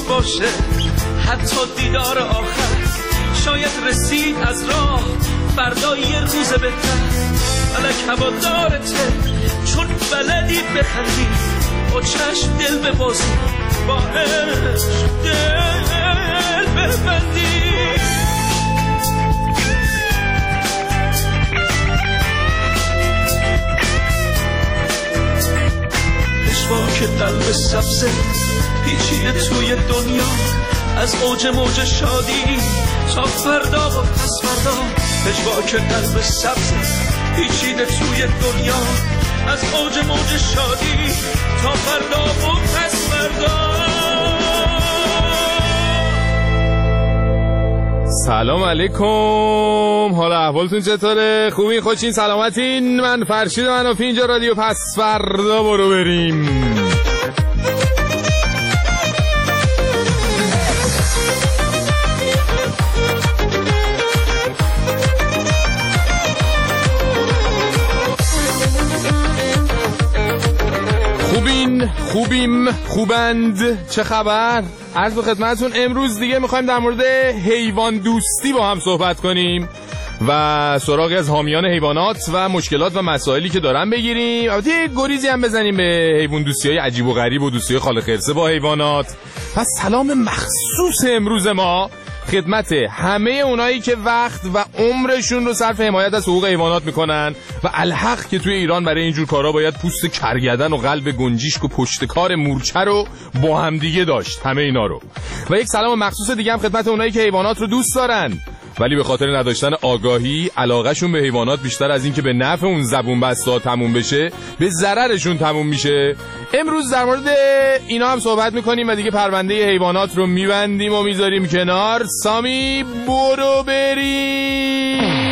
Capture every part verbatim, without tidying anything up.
باشه حتی دیدار آخر، شاید رسید از راه فردا یه روز بهتر. فلک هوادارته چون بلدی بخندی، با چشم دل ببازی، با عشق دل ببندی. که قلب سبزه پیچیده توی دنیا، از اوج موج شادی تا فردا و پس فردا. پژواک قلب سبزه پیچیده توی دنیا، از اوج موج شادی تا فردا و پس فردا. سلام علیکم، حالا احوالتون چطوره؟ خوبین؟ خوشین؟ سلامتین؟ من فرشید منافی، اینجا رادیو پس فردا برو بریم. خوبین؟ خوبیم؟ خوبند؟ چه خبر؟ عرض به خدمتتون امروز دیگه میخوایم در مورد حیوان دوستی با هم صحبت کنیم و سراغ از حامیان حیوانات و مشکلات و مسائلی که دارن بگیریم. البته گریزی هم بزنیم به حیوان دوستی‌های عجیب و غریب و دوستی‌های خالق خرسه با حیوانات. پس سلام مخصوص امروز ما خدمت همه اونایی که وقت و عمرشون رو صرف حمایت از حقوق حیوانات میکنن و الحق که توی ایران برای اینجور کارا باید پوست کرگدن و قلب گنجیشک و پشتکار مورچه رو با هم دیگه داشت، همه اینا رو. و یک سلام مخصوص دیگه هم خدمت اونایی که حیوانات رو دوست دارن ولی به خاطر نداشتن آگاهی علاقهشون به حیوانات بیشتر از این که به نفع اون زبون بسته تموم بشه به ضررشون تموم میشه. امروز در مورد اینا هم صحبت میکنیم و دیگه پرونده حیوانات رو میبندیم و میذاریم کنار. سامی برو بریم.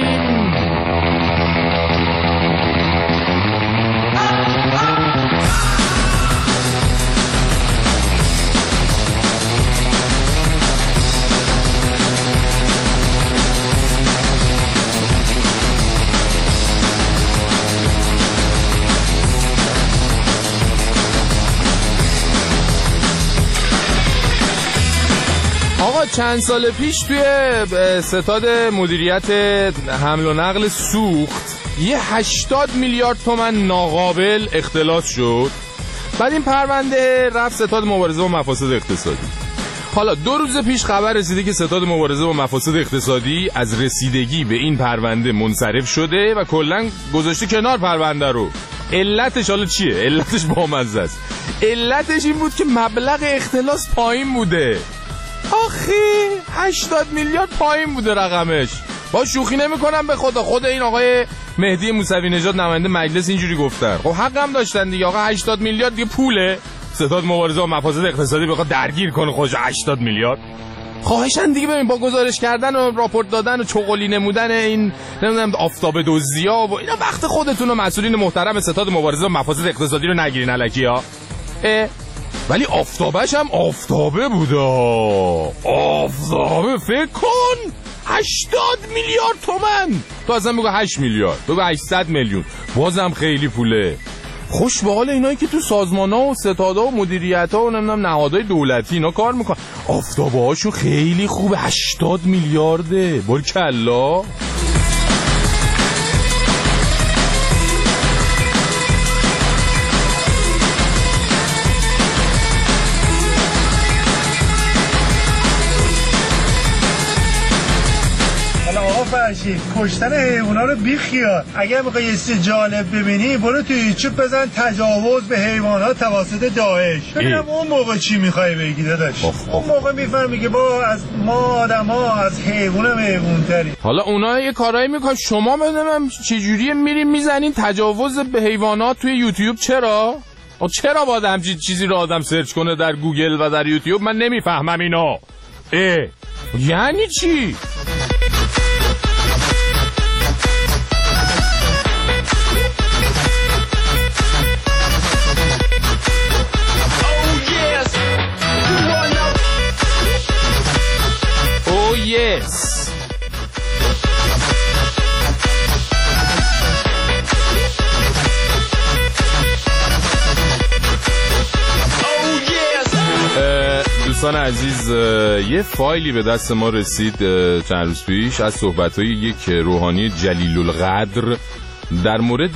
آقا چند سال پیش توی ستاد مدیریت حمل و نقل سوخت یه هشتاد میلیارد تومن ناقابل اختلاس شد. بعد این پرونده رفت ستاد مبارزه با مفاسد اقتصادی. حالا دو روز پیش خبر رسیده که ستاد مبارزه با مفاسد اقتصادی از رسیدگی به این پرونده منصرف شده و کلاً گذاشته کنار پرونده رو. علتش حالا چیه؟ علتش بامزه است. علتش این بود که مبلغ اختلاس پایین بوده. آخی هشتاد میلیارد پایین بوده رقمش. با شوخی نمی کنم به خدا. خود این آقای مهدی موسوی نژاد نماینده مجلس اینجوری گفتن. خب حق هم داشتن دیگه. آقا هشتاد میلیارد دیگه پوله. ستاد مبارزه با مفاسد اقتصادی بخواد درگیر کنه خودش هشتاد میلیارد. خواهشن دیگه ببین با گزارش کردن و راپورت دادن و چغلی نمودن این نمیدونم آفتاب دزدیا و اینا وقت خودتون و مسئولین محترم ستاد مبارزه با مفاسد اقتصادی رو نگیرین الکیا. ولی آفتابش هم آفتابه بوده. آفتابه فکر کن هشتاد میلیارد تومن. تو اصلا بگو هشت میلیارد، بگو هشتصد میلیون، بازم خیلی پوله. خوش به حال اینایی که تو سازمان‌ها و ستادها و مدیریت‌ها و نمیدونم نهادهای دولتی اینا کار میکنن. آفتابه هاشون خیلی خوبه. هشتاد میلیارده. بارکالله. فرشید کشتن حیوونا رو بیخیال. اگر میخوای یه چیز جالب ببینی برو تو یوتیوب بزن تجاوز به حیوانات توسط داعش. ببینم اون موقع چی میخوای بگی داداش. اون موقع میفهمی که با از ما آدما از حیوونا حیوان‌تری. حالا اونا یه کارایی میکنن شما بدونم چه جوریه میرین میزنین تجاوز به حیوانات توی یوتیوب. چرا؟ چرا باید همچین چیزی رو آدم سرچ کنه در گوگل و در یوتیوب؟ من نمیفهمم اینا. اه یعنی چی؟ Yes. دوستان عزیز، یه فایلی به دست ما رسید چند روز پیش از صحبت‌های یک روحانی جلیل القدر در مورد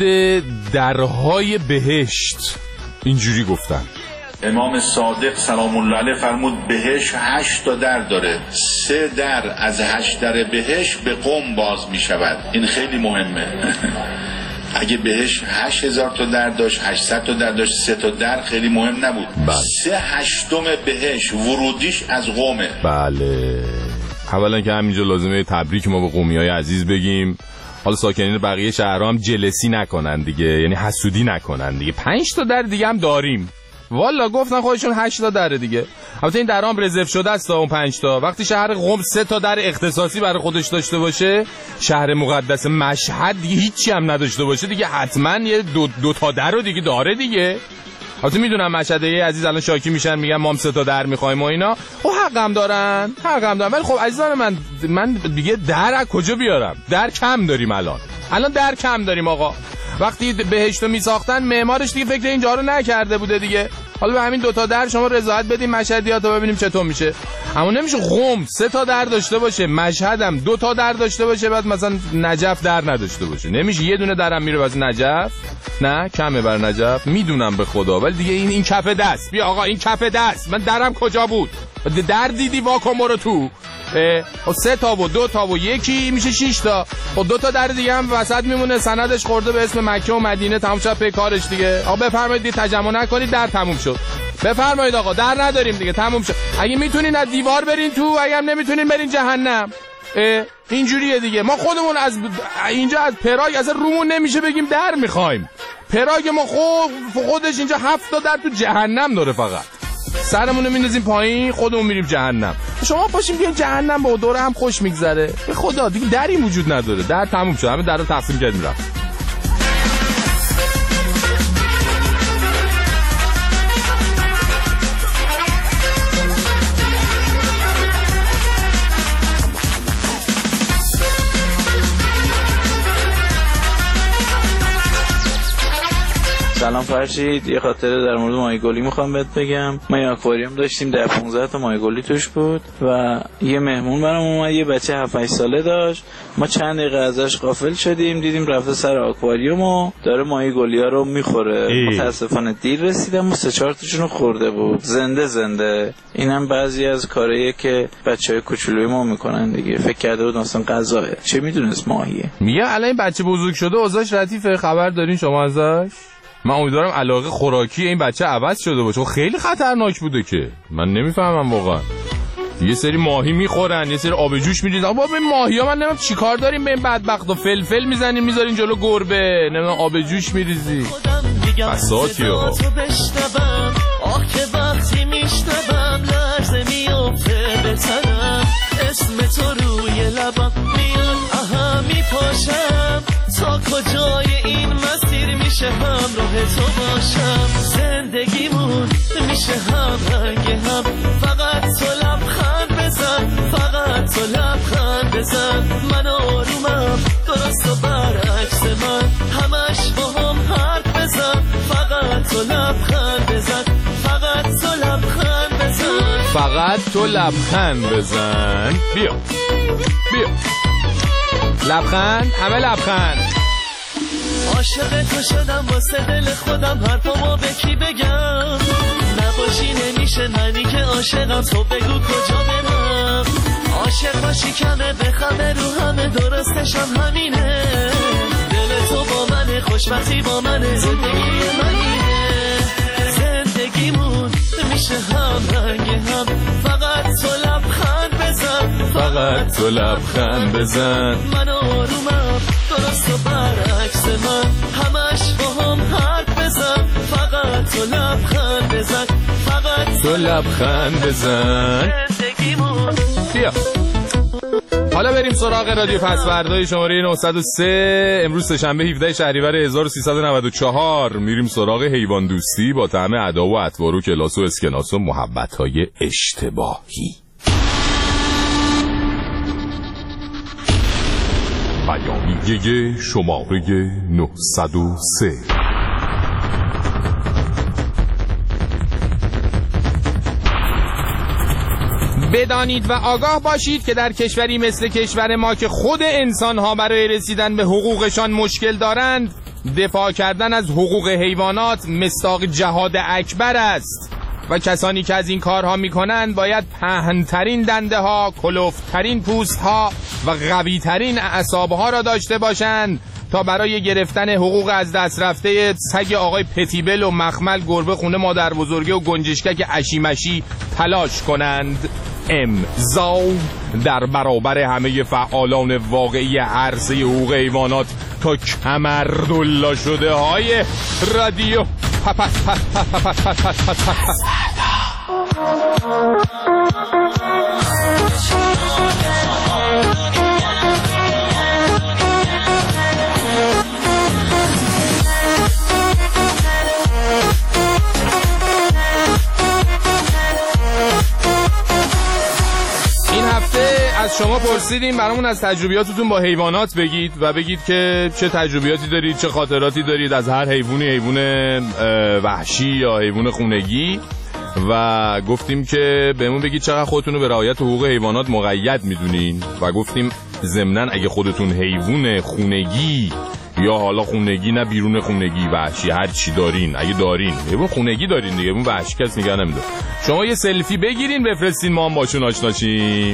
درهای بهشت. اینجوری گفتن: امام صادق سلام الله علیه فرمود بهشت هشت تا در داره، سه در از هشت در بهشت به قم باز می شود. این خیلی مهمه. اگه بهش هشت هزار تا در داشت، هشتصد تا در داشت، سه تا در خیلی مهم نبود. بله. سه هشتم بهش ورودیش از قومه. بله. اولا که همینجا لازمه تبریک ما به قومیای عزیز بگیم. حالا ساکنین بقیه شهرها هم جلسی نکنن دیگه، یعنی حسودی نکنن دیگه. پنج تا در دیگه هم داریم. والا گفتن خودشون هشت تا دره دیگه. البته این درام رزرو شده است تا اون پنج تا. وقتی شهر قم سه تا در اختصاصی برای خودش داشته باشه، شهر مقدس مشهد دیگه هیچی هم نداشته باشه دیگه، حتما یه دو, دو تا در رو دیگه داره دیگه. البته میدونم مشهدیه عزیز الان شاکی میشن، میگن ما هم سه تا در میخوایم و اینا. خب حقم دارن، حقم دارن. ولی خب عزیزان من من دیگه در از کجا بیارم؟ در کم داریم الان. الان در کم داریم آقا. وقتی بهشتو میساختن معمارش دیگه فکر اینجا رو نکرده بوده دیگه. حالا به همین دوتا در شما رضایت بدیم مشهدیاتو ببینیم چطور میشه. اما نمیشه قم سه تا در داشته باشه، مشهدم دو تا در داشته باشه، بعد مثلا نجف در نداشته باشه. نمیشه یه دونه درم میره واسه نجف. نه کمه بر نجف، میدونم به خدا، ولی دیگه این این کف دست. بیا آقا این کف دست. من درم کجا بود؟ در دیدی واکن برو تو. خب سه تا و دو تا و یکی میشه شش تا. خب دو تا در دیگه هم وسط میمونه، سندش خورده به اسم مکه و مدینه، تموم شد پی کارش دیگه. آقا بفرمایید دیگه تجمع نکنید، در تموم شد. بفرمایید آقا در نداریم دیگه، تموم شد. اگه میتونین از دیوار برین تو، اگه هم نمیتونین برین جهنم. اینجوریه دیگه. ما خودمون از اینجا از پراگ اصلا رومون نمیشه بگیم در میخوایم. پراگ ما خود خودش اینجا هفت تا در تو جهنم داره، فقط سرمون رو میندازیم پایین خودمون میریم جهنم. شما پاشیم بیاین جهنم، با دوره هم خوش میگذره. به خدا دیگه دری وجود نداره، در تموم شد، همه درو تقسیم کردیم رفت. سلام فرشید، یه خاطره در مورد ماهیگلی میخوام بهت بگم. ما یه آکواریوم داشتیم، ده پانزده تا ماهیگلی توش بود و یه مهمون برام اومد، یه بچه هفت هشت ساله داشت. ما چند دقیقه ازش غافل شدیم، دیدیم رفته سر آکواریوم و داره ماهیگلی‌ها رو میخوره. متاسفانه دیر رسیدم و سه چهار تاشون رو خورده بود، زنده زنده. اینم بعضی از کارهایه که بچهای کوچولوی ما میکنن دیگه. فکر کرده بود مثلا غذاه، چه میدونست ماهیه. میگه الان این بچه بزرگ شده، اوضاعش ردیفه، خبر دارین شما ازش؟ من امیدوارم علاقه خوراکی این بچه عوض شده باشه. خیلی خطرناک بوده که من نمیفهمم واقعا. یه سری ماهی میخورن، یه سری آب جوش میریزن. بابا این ماهیا من نمیدونم چیکار داریم به این بدبختو. فلفل میزنین میذارین جلو گربه، نمیدونم آب جوش میریزی. بساطی ها. آخ که وقتی میشنوم لرزه میافته بتنم، اسم تو روی لبم میاد، اهم میپاشم. تا کجای این مسیر میشه همراه تو باشم؟ زندگیمون میشه هم رنگ هم، فقط تو لبخند بزن، فقط تو لبخند بزن. من آرومم درست و برعکس من، همش با هم حرف بزن، فقط تو لبخند بزن، فقط تو لبخند بزن، فقط تو لبخند بزن. بیا بیا لبخند، همه لبخند. عاشق تو شدم واسه دل خودم، حرفامو به کی بگم؟ نباشی نمیشه منی که عاشقم، تو بگو کجا برم؟ عاشق باشی کمه بخمه رو همه، درستشم همینه. دل تو با منه، خوشبختی با منه، زندگی منینه. زندگیمون میشه هم رنگ هم، فقط تو لبخند بزن، فقط تو لبخند بزن. من آرومم درست و برعکس من، همش با هم حرف بزن، فقط تو لبخند بزن، فقط تو لبخند بزن. زندگیمون بیا. حالا بریم سراغ رادیو پسوردهای شماره نهصد و سه. امروز سه‌شنبه هفدهم شهریور هزار و سیصد و نود و چهار. میریم سراغ حیوان دوستی با طعم ادا و اطوار و کلاس و اسکناس و محبت‌های اشتباهی. بیانیه شماره نهصد و سه. بدانید و آگاه باشید که در کشوری مثل کشور ما که خود انسان‌ها برای رسیدن به حقوقشان مشکل دارند، دفاع کردن از حقوق حیوانات مصداق جهاد اکبر است و کسانی که از این کارها میکنند باید پهن‌ترین دنده ها، کلفترین پوست ها و قوی ترین اعصاب ها را داشته باشند تا برای گرفتن حقوق از دست رفته سگ آقای پتیبل و مخمل گربه خونه مادر بزرگه و گنجشکک اشیمشی تلاش کنند. امضا در برابر همه فعالان واقعی عرصه حقوق حیوانات تا کمردلا شده های رادیو پس پس پس پس پس پس پس پس. این هفته از شما پرسیدیم برامون از تجربیاتتون با حیوانات بگید و بگید که چه تجربیاتی دارید، چه خاطراتی دارید از هر حیوانی، حیوان وحشی یا حیوان خونگی، و گفتیم که بهمون بگید چقدر خودتون رو به رعایت حقوق حیوانات مقید میدونین و گفتیم ضمناً اگه خودتون حیوان خونگی یا حالا خونگی نه بیرون خونگی وحشی هر چی دارین، اگه دارین حیوان خونگی دارین دیگه، اون وحشی کس نگه نمیداره، شما یه سلفی بگیرین بفرستین ما هم باشون آشنا شیم.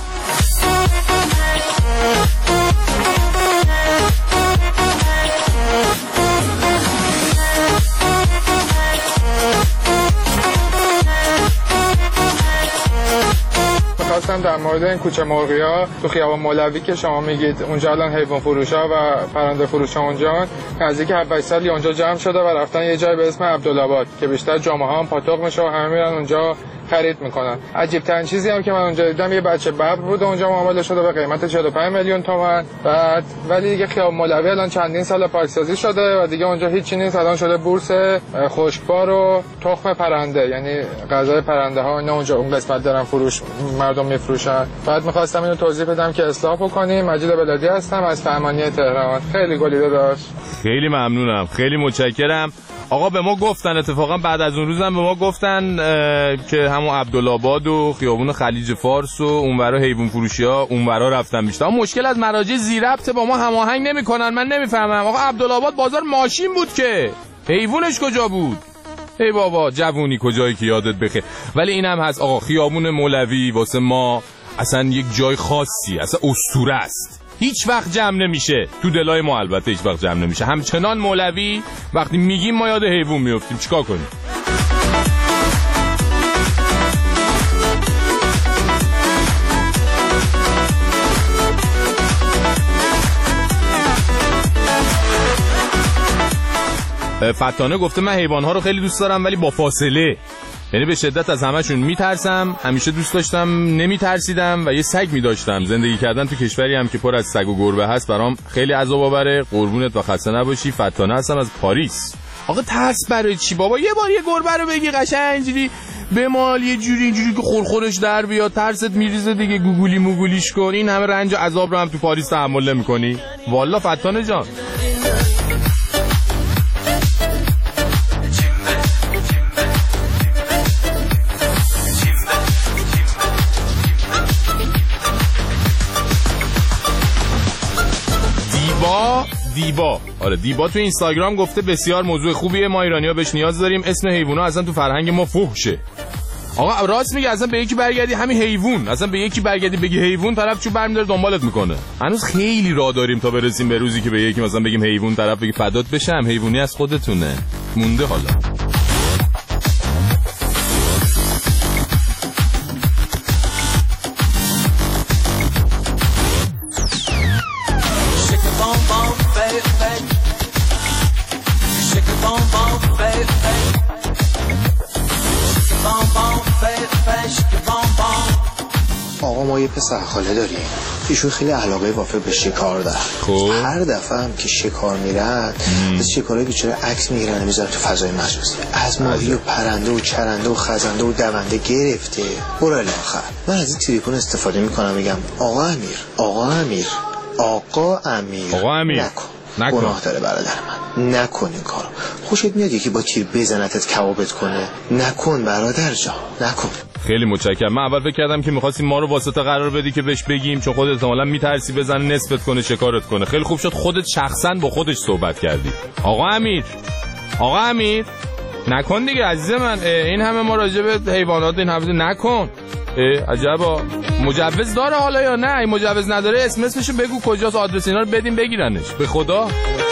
خواستم در مورد این کوچه مرغی‌ها تو خیابان مولوی که شما میگید اونجا الان حیوان فروشا و پرنده فروشا اونجا نزدیک هفت سالی اونجا جمع شده و رفتن یه جای به اسم عبدالآباد که بیشتر جامعه هم پاتوق میشه و همه میرن اونجا خرید میکنن. عجیب ترین چیزی هم که من اونجا دیدم یه بچه ببر بود اونجا معامله شده به قیمت چهل و پنج میلیون تومان، بعد ولی دیگه خیابان مولوی الان چندین سال پاکسازی شده و دیگه اونجا هیچی نیست، الان شده بورس خشکبار و تخم پرنده، یعنی غذای پرنده ها اینا اونجا اون قسمت دارن فروش مردم میفروشن. بعد می‌خواستم اینو توضیح بدم که اصلاح بکنیم. مجید بلادی هستم از فرمانیه تهران. خیلی گلیده داشت. خیلی ممنونم، خیلی متشکرم. آقا به ما گفتن اتفاقا بعد از اون روزم به ما گفتن که همون عبدالآباد و خیابون خلیج فارس و اونورا حیوان فروشی‌ها اونورا رفتن بیشتر. مشکل از مراجع ذی‌ربط با ما هماهنگ نمی‌کنن. من نمیفهمم. آقا عبدالآباد بازار ماشین بود که حیوانش کجا بود؟ ای بابا جوونی کجایی که یادت بخیر. ولی اینم هست آقا خیابون مولوی واسه ما اصلا یک جای خاصی، اصلا اسطوره است. هیچ وقت جمع نمیشه تو دلای ما، البته هیچ وقت جمع نمیشه. همچنان مولوی وقتی میگیم ما یاد حیوان میافتیم. چیکار کنیم؟ فتانه گفته من حیوانها رو خیلی دوست دارم ولی با فاصله، یعنی به شدت از همشون میترسم. همیشه دوست داشتم نمیترسیدم و یه سگ میداشتم. زندگی کردن تو کشوری هم که پر از سگ و گربه هست برام خیلی عذاب آوره. قربونت و خسته نباشی. فتانه هستم از پاریس. آقا ترس برای چی بابا؟ یه بار یه گربه رو بگی قشنگ اینجوری بمال یه جوری اینجوری که خورخورش در بیاد، ترست میریزه دیگه، گوگولی موگولیش کن. این همه رنج و عذاب رو هم تو پاریس تحمل نمی‌کنی؟ والا فتانه جان. دیبا دیبا آره دیبا تو اینستاگرام گفته بسیار موضوع خوبیه، ما ایرانی‌ها بهش نیاز داریم. اسم حیونا اصلا تو فرهنگ ما فحشه. آقا راست میگه، اصلا به یکی برگردی همین حیوان، اصلا به یکی برگردی بگی حیوان طرف چوب برمی‌داره دنبالت میکنه. هنوز خیلی راه داریم تا برسیم به روزی که به یکی مثلا بگیم حیوان طرف بگی فدات بشم حیوانی از خودتونه. مونده حالا. آقا ما یه پسر خاله داریم، ایشون خیلی علاقه وافر به شکار داره. خب هر دفعه هم که شکار میرن از شکارهای بیچاره عکس میگیرن میذارن تو فضای مجازی، از ماهی و پرنده و چرنده و خزنده و دونده گرفته برو الاخر. من از این تریکون استفاده میکنم میگم آقا امیر آقا امیر آقا امیر آقا امیر نکن, نکن. گناه داره برادر من. نکن این کارو. خوشت میاد یکی با تیر بزنتت کبابت کنه؟ نکن برادر جان، نکن. خیلی متشکرم. من اول فکر کردم که می‌خواستی ما رو واسطه قرار بدی که بهش بگیم، چون خودت احتمالاً میترسی بزنه نصفت کنه شکارت کنه. خیلی خوب شد خودت شخصاً با خودش صحبت کردی. آقا امیر، آقا امیر نکن دیگه عزیز من، این همه ما راجع به حیوانات این همه نکن. عجبا. مجوز داره حالا یا نه؟ این مجوز نداره اسم اسمشو بگو کجاست، آدرس اینا رو بدیم بگیرنش به خدا.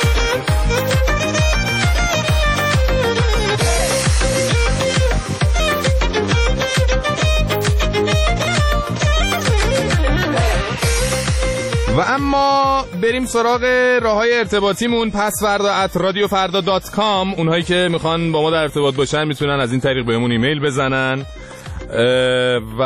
و اما بریم سراغ راههای ارتباطیمون. پس فردا ات رادیو فردا دات کام. اونهایی که میخوان با ما در ارتباط باشن میتونن از این طریق بهمون ایمیل بزنن و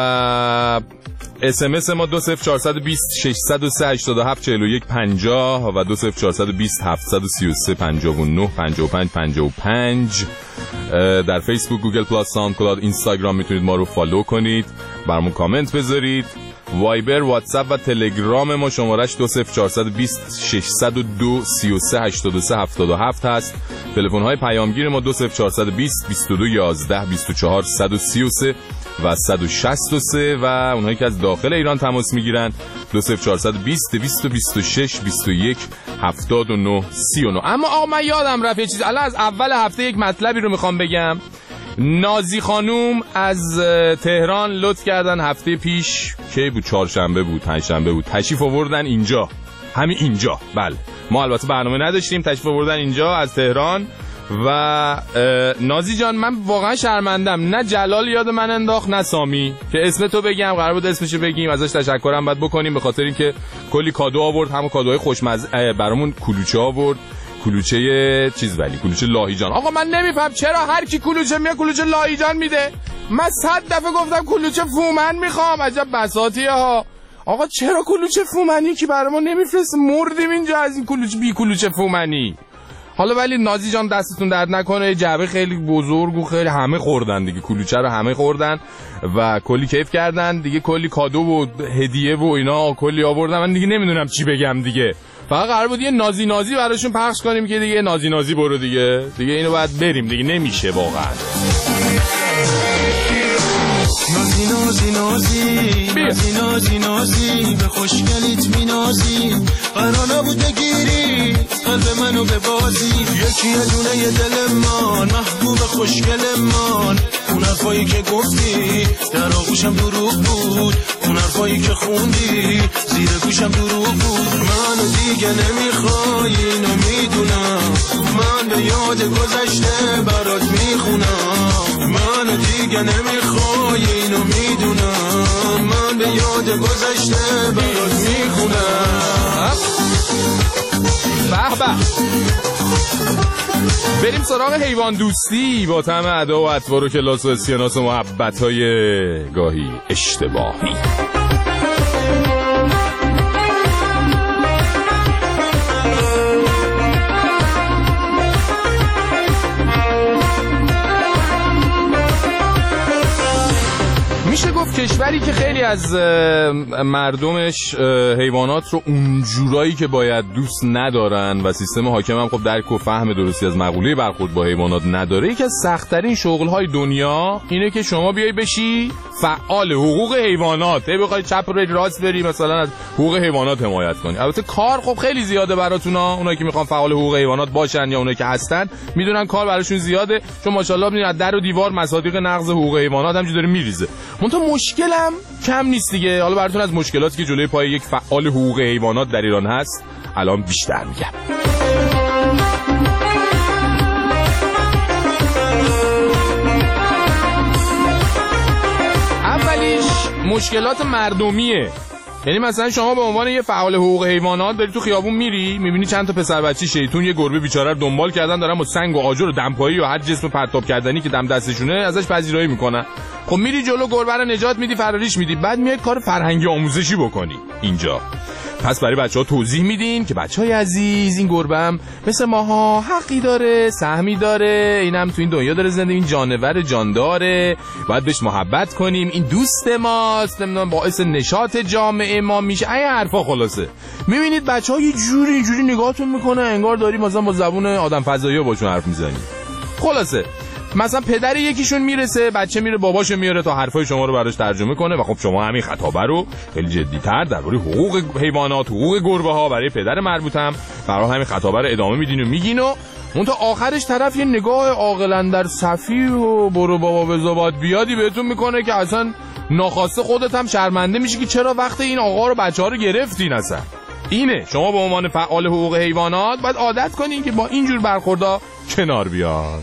اس ام اس ما دو صفر چهار دو صفر شش صفر سه هشت هفت چهار یک پنجاه و دو صفر چهار دو صفر هفت سه سه پنجاه و نه پنجاه و پنج پنجاه و پنج. در فیسبوک، گوگل پلاس، ساوند کلاود، اینستاگرام میتونید ما رو فالو کنید، برامون کامنت بذارید. وایبر، واتساپ و تلگرام ما شمارش دو صفر چهار دو صفر شش صفر دو سه سه هشت سه هفت هفت هست. تلفن های پیامگیر ما دو صفر چهار دو صفر بیست و دو یازده بیست و چهار صد و سی و سه و صد و شصت و سه و اونهایی که از داخل ایران تماس میگیرن دو صفر چهار دو صفر دویست و بیست و شش بیست و یک هفتاد و نه سی و نه. اما آقا من یادم رفت یه چیز. الان از اول هفته یک مطلبی رو میخوام بگم. نازی خانوم از تهران لطف کردن هفته پیش، کی بود، چهارشنبه بود، پنجشنبه بود، تشریف آوردن اینجا، همین اینجا. بله ما البته برنامه نداشتیم، تشریف آوردن اینجا از تهران. و نازی جان من واقعا شرمندم، نه جلال یاد من انداخت نه سامی که اسم تو بگم، قرار بود اسمشو بگیم، ازش تشکرم باید بکنیم به خاطر اینکه کلی کادو آورد، همون کادوهای خوشمزه برامون. کلوچه آورد، کلوچه چیز، ولی کلوچه لاهیجان. آقا من نمیفهم چرا هر کی کلوچه میاد کلوچه لاهیجان میده. من صد دفعه گفتم کلوچه فومن میخوام. عجب بساطیه ها. آقا چرا کلوچه فومنی که برای ما نمیفرست؟ مردیم اینجا از این کلوچه بی کلوچه فومنی. حالا ولی نازی جان دستتون درد نکنه، جعبه خیلی بزرگ و خیلی همه خوردن دیگه، کلوچه رو همه خوردن و کلی کیف کردن دیگه، کلی کادو و هدیه و اینا کلی آوردن. من دیگه نمیدونم چی بگم دیگه. فقط قرار بود یه نازی نازی براشون پخش کنیم که دیگه نازی نازی برو دیگه دیگه اینو باید بریم دیگه، نمیشه واقعا. نازی نازی نازی نازی نازی نازی به خوشگلیت می نازی، قرار نبود بگیری قلب منو به بازی. یکی یه دونه یه دل من محبوب خوشگل من، اون حرفایی که گفتی در آغوشم دروغ بود، اون حرفایی که خوندی زیر گوشم دروغ بود. منو دیگه نمیخوای اینو میدونم، من به یاد گذشته برات میخونم. منو دیگه نمیخوای اینو میدونم، من به یاد گذشته برات میخونم. به به. بریم سراغ حیوان دوستی با طعم ادا و اطوار و کلاس و اسکناس و محبت‌های گاهی اشتباهی. میشه گفت کشوری که خیلی از مردمش حیوانات رو اونجورایی که باید دوست ندارن و سیستم حاکم هم خب درک و فهم درستی از مقوله برخورد با حیوانات نداره، یکی از سخت‌ترین شغل‌های دنیا اینه که شما بیای بشی فعال حقوق حیوانات، هی بخوای چپ رو راست بری مثلا از حقوق حیوانات حمایت کنی. البته کار خب خیلی زیاده براتونا، اونایی که میخوان فعال حقوق حیوانات باشن یا اونایی که هستن میدونن کار براشون زیاده، چون ماشاءالله میبینید از در و دیوار مصادیق نقض حقوق حیوانات همینجوری داره میریزه. منتها مشکلم کم نیست دیگه. حالا براتون از مشکلاتی که جلوی پای یک فعال حقوق حیوانات در ایران هست الان بیشتر میگم. اولیش مشکلات مردمیه. یعنی مثلا شما به عنوان یه فعال حقوق حیوانات داری تو خیابون میری میبینی چند تا پسر بچه شیطون یه گربه بیچاره رو دنبال کردن، دارن با سنگ و آجر و دمپایی و هر جسم پرتاب کردنی که دم دستشونه ازش پذیرایی میکنن. خب میری جلو گربه رو نجات میدی، فراریش میدی، بعد میای کار فرهنگی آموزشی بکنی اینجا. پس برای بچه‌ها توضیح میدیم که بچه‌های عزیز این گربه مثل ماها حقی داره، سهمی داره، اینم تو این دنیا داره زنده، این جانور جانداره، باید بهش محبت کنیم، این دوست ماست، نمیدونم باعث نشاط جامعه ما میشه، این حرفا. خلاصه میبینید بچه‌ها یه جوری اینجوری نگاهتون میکنه انگار داری مثلا با زبون آدم فضایی باشون حرف میزنی. خلاصه مثلا پدر یکیشون میرسه، بچه میره باباشو میاره تا حرفای شما رو براش ترجمه کنه و خب شما همین خطابه رو خیلی جدی‌تر درباره حقوق حیوانات، حقوق گربه ها برای پدر مربوطم برای همین خطابه رو ادامه میدین و میگین و اون تا آخرش طرف یه نگاه عاقلان در صفی و برو بابا بزابات بیادی بهتون میکنه که اصلا ناخواسته خودت هم شرمنده میشی که چرا وقت این آقا رو بچه‌ها رو گرفتین. اصلا اینه شما به عنوان فعال حقوق حیوانات باید عادت کنین که با اینجور برخوردها کنار بیان.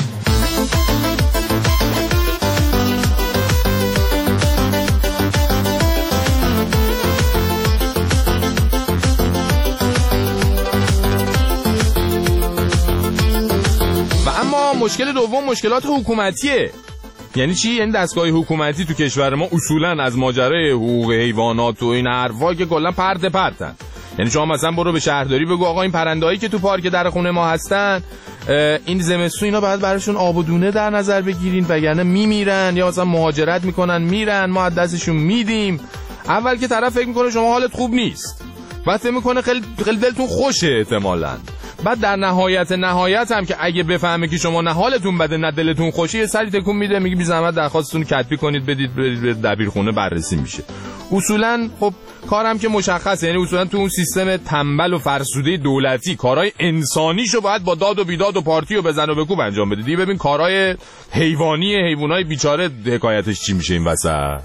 مشکل دوم مشکلات حکومتیه. یعنی چی؟ یعنی دستگاه حکومتی تو کشور ما اصولا از ماجرای حقوق حیوانات و این حرفا که کلا پرت پرتن. یعنی شما مثلا برو به شهرداری بگو آقا این پرنده‌هایی که تو پارک در خونه ما هستن این زمستون اینا باید براشون آب و دونه در نظر بگیرین وگرنه میمیرن یا مثلا مهاجرت میکنن میرن، ما از دستشون میدیم. اول که طرف فکر میکنه شما حالت خوب نیست، بعد فکر میکنه خیلی خیلی دلتون خوشه احتمالاً، بعد در نهایت نهایت هم که اگه بفهمه که شما نه حالتون بده نه دلتون خوشه یه سری تکون میده میگه بی زحمت درخواستتون رو کتبی کنید بدید برید به دبیرخونه بررسی میشه. اصولا خب کارم که مشخصه، یعنی اصولا تو اون سیستم تنبل و فرسوده دولتی کارهای انسانیشو باید با داد و بیداد و پارتی و بزن و بکوب انجام بده. دیگه ببین کارهای حیوانی حیوانای بیچاره حکایتش چی میشه این وسط.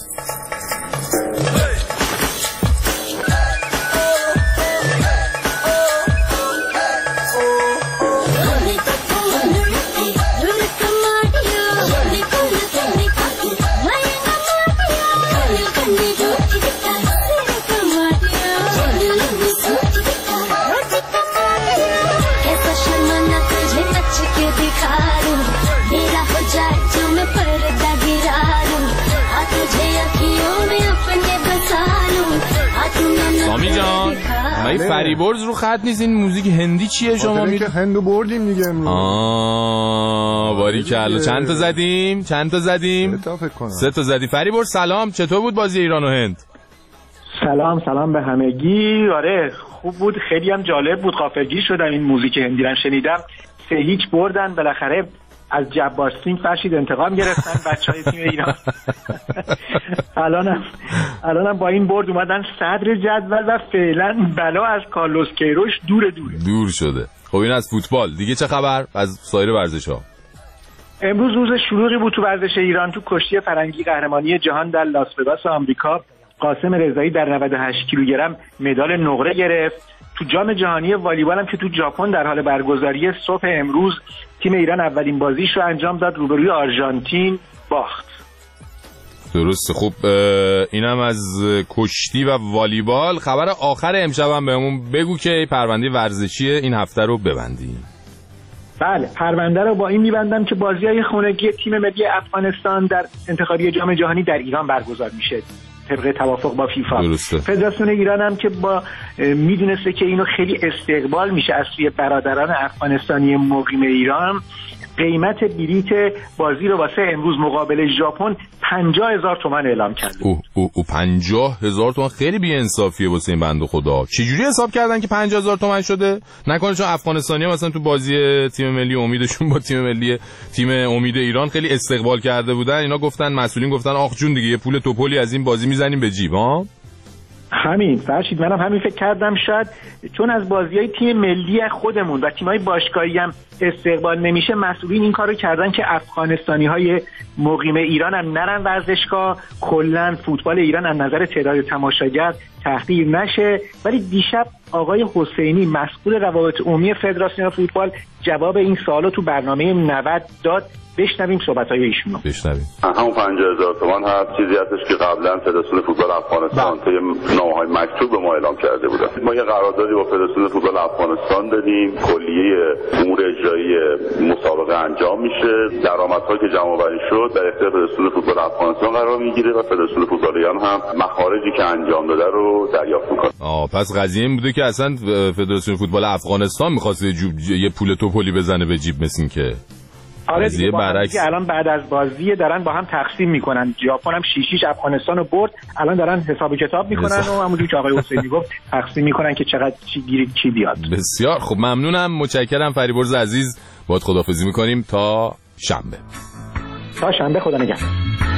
سامی جان مایی فریبرز رو خط نیست، این موزیک هندی چیه شما میگید؟ که هندو بردیم دیگه امروز. آه باریکلا. چند تا زدیم؟ چند تا زدیم؟ سه تا فکر کنم. سه تا زدی. فریبرز سلام، چطور بود بازی ایران و هند؟ سلام سلام به همگی. آره خوب بود، خیلی هم جالب بود، غافلگیر شدم این موزیک هندی رو شنیدم. سه هیچ بردن بالاخره، از جبار سینگ فرشید انتقام گرفتن بچهای تیم ایران. الانم الانم با این برد اومدن صدر جدول و فعلا بلا از کارلوس کیروش دور دوره دور شده. خب این از فوتبال دیگه چه خبر از سایر ورزش‌ها؟ امروز روز شلوغی بود تو ورزش ایران. تو کشتی فرنگی قهرمانی جهان در لاس وگاس آمریکا قاسم رضایی در نود و هشت کیلوگرم مدال نقره گرفت. تو جام جهانی والیبال هم که تو ژاپن در حال برگزاری صبح امروز تیم ایران اولین بازیش رو انجام داد، روبروی آرژانتین باخت. درسته. خب اینم از کشتی و والیبال. خبر آخر امشب هم بهمون بگو که پرونده ورزشی این هفته رو ببندیم. بله پرونده رو با این میبندم که بازی‌های خونگی تیم ملی افغانستان در انتخابی جام جهانی در ایران برگزار میشه طبق توافق با فیفا. درسته. فدراسیون ایران هم که با میدونسته که اینو خیلی استقبال میشه از سوی برادران افغانستانی مقیم ایران، قیمت بلیت بازی رو واسه امروز مقابل ژاپن پنجاه هزار تومان اعلام کرده. او او او پنجاه هزار تومان خیلی بی‌انصافیه واسه این بنده خدا. چجوری حساب کردن که پنجاه هزار تومان شده؟ نکنه چون افغانستانی‌ها مثلا تو بازی تیم ملی امیدشون با تیم ملی تیم امید ایران خیلی استقبال کرده بودن، اینا گفتن مسئولین گفتن آخ جون دیگه یه پول توپلی از این بازی میزنیم به جیب ها. همین فرشید منم همین فکر کردم، شاید چون از بازی‌های تیم ملی خودمون و تیم‌های باشگاهی هم استقبال نمیشه مسئولین این کارو کردن که افغانستانی‌های مقیم ایران هم نرن ورزشگاه، کلاً فوتبال ایران از نظر تعداد تماشاگر تحقیر نشه. ولی دیشب آقای حسینی مسئول روابط عمومی فدراسیون فوتبال جواب این سوالو تو برنامه نود داد. بشنویم صحبت‌های ایشونو. بشنویم. همون پنجاه هزار تومان هست، چیزی هستش که قبلا فدراسیون فوتبال افغانستان طی نامه‌های مکتوب به ما اعلام کرده بودن. ما یه قراردادی با فدراسیون فوتبال افغانستان دادیم، کلیه امور اجرایی مسابقه انجام میشه، درآمدهایی که جمع‌آوری شد در اختیار فدراسیون فوتبال افغانستان قرار میگیره و فدراسیون فوتبالیان هم مخارجی که انجام داده رو دریافت می‌کنه. آه پس قضیه این بوده که اصلا فدراسیون فوتبال افغانستان می‌خواست یه پول توپلی بزنه به جیب مثل که آره دیگه برعکس الان بعد از بازی دارن با هم تقسیم میکنن. ژاپن هم شیشیش افغانستان رو برد، الان دارن حساب کتاب میکنن و همونجوری که آقای حسینی گفت تقسیم میکنن که چقدر چی گیرید چی بیاد. بسیار خب ممنونم، متشکرم فریبرز عزیز، باهات خداحافظی میکنیم تا شنبه. تا شنبه، خدا نگهدار.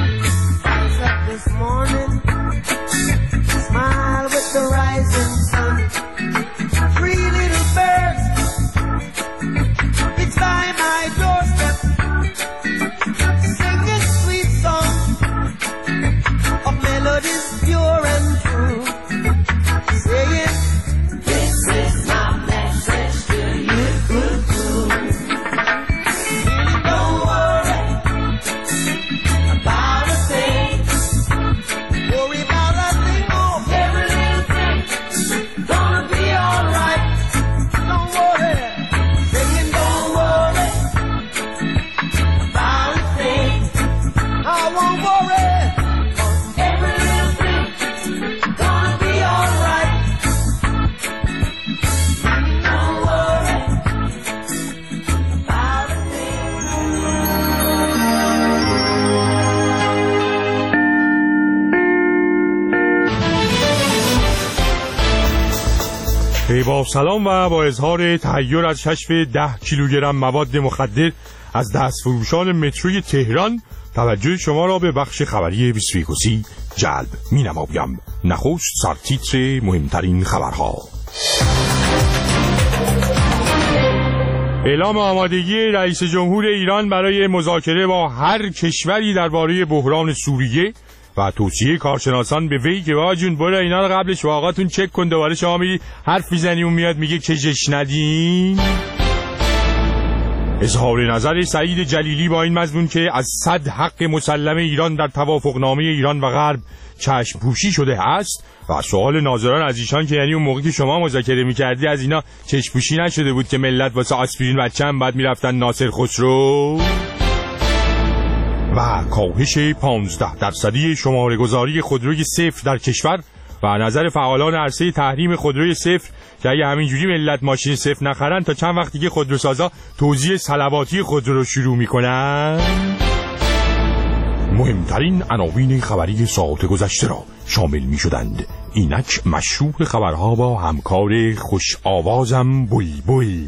با سلام و با اظهار تحیر از کشف ده کیلوگرم مواد مخدر از دستفروشان متروی تهران توجه شما را به بخش خبری بیست و یک جلب می نمایم. نخست سرتیتر مهمترین خبرها. اعلام آمادگی رئیس جمهور ایران برای مذاکره با هر کشوری درباره بحران سوریه و توصیه کارشناسان به وی که آقا جون برو اینا رو قبلش با آقاتون چک کن، دوباره شما میری حرف میزنی اون میاد میگه که جش ندین. اظهار نظر سعید جلیلی با این مضمون که از صد حق مسلم ایران در توافقنامه ایران و غرب چشم پوشی شده است و سوال ناظران از ایشان که یعنی اون موقعی که شما مذاکره میکردی از اینا چشم پوشی نشده بود که ملت واسه آسپرین بچه هم بعد میرفتن ناصر خسرو. و کاهش پانزده درصدی شماره گذاری خودروی صفر در کشور و نظر فعالان عرصه تحریم خودروی صفر که اگه همینجوری ملت ماشین صفر نخرن تا چند وقت دیگه خودروسازا توزیع صلواتی خودرو رو شروع میکنن. مهمترین عناوین خبری ساعت گذشته را شامل میشدند. اینک مشروع خبرها با همکار خوش آوازم بوی بوی.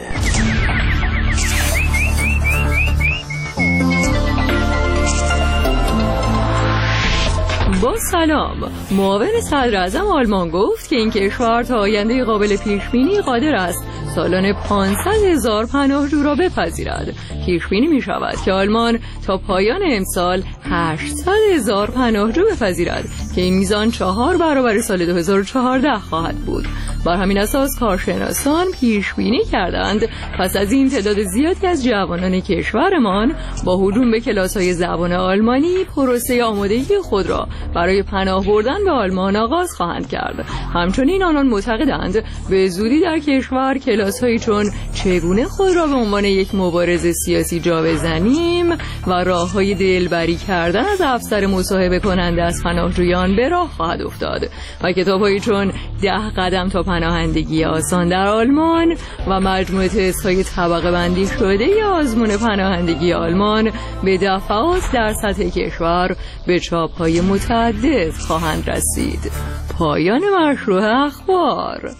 با سلام. معاون صدر اعظم آلمان گفت که این کشور تا آینده قابل پیشبینی قادر است سالانه پانصد هزار پناهجو را بپذیرد. پیشبینی می شود که آلمان تا پایان امسال هشتصد هزار پناهجو بپذیرد که این میزان چهار برابر سال دو هزار و چهارده خواهد بود. بر همین اساس کارشناسان پیش بینی کردند پس از این تعداد زیادی از جوانان کشورمان با هجوم به کلاس‌های زبان آلمانی پروسه آمادگی خود را برای پناه بردن به آلمان آغاز خواهند کرد. همچنین آنان معتقدند به زودی در کشور کلاس‌هایی چون چگونه خود را به عنوان یک مبارز سیاسی جا بزنیم و راه‌های دلبری کردن از افسر مصاحبه کننده از پناهجویان به راه خواهد افتاد و کتاب‌هایی چون ده قدم تا پناهندگی آسان در آلمان و مجموعه تست‌های طبقه بندی شده ی آزمون پناهندگی آلمان به دفعات در سطح کشور به چاپ‌های متعدد خواهند رسید. پایان مشروع اخبار.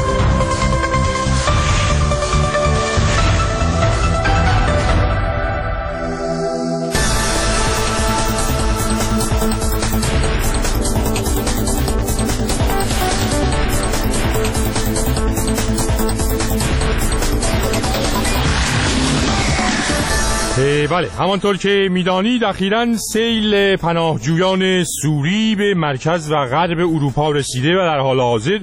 بله، همانطور که میدانید اخیراً سیل پناهجویان سوری به مرکز و غرب اروپا رسیده و در حال حاضر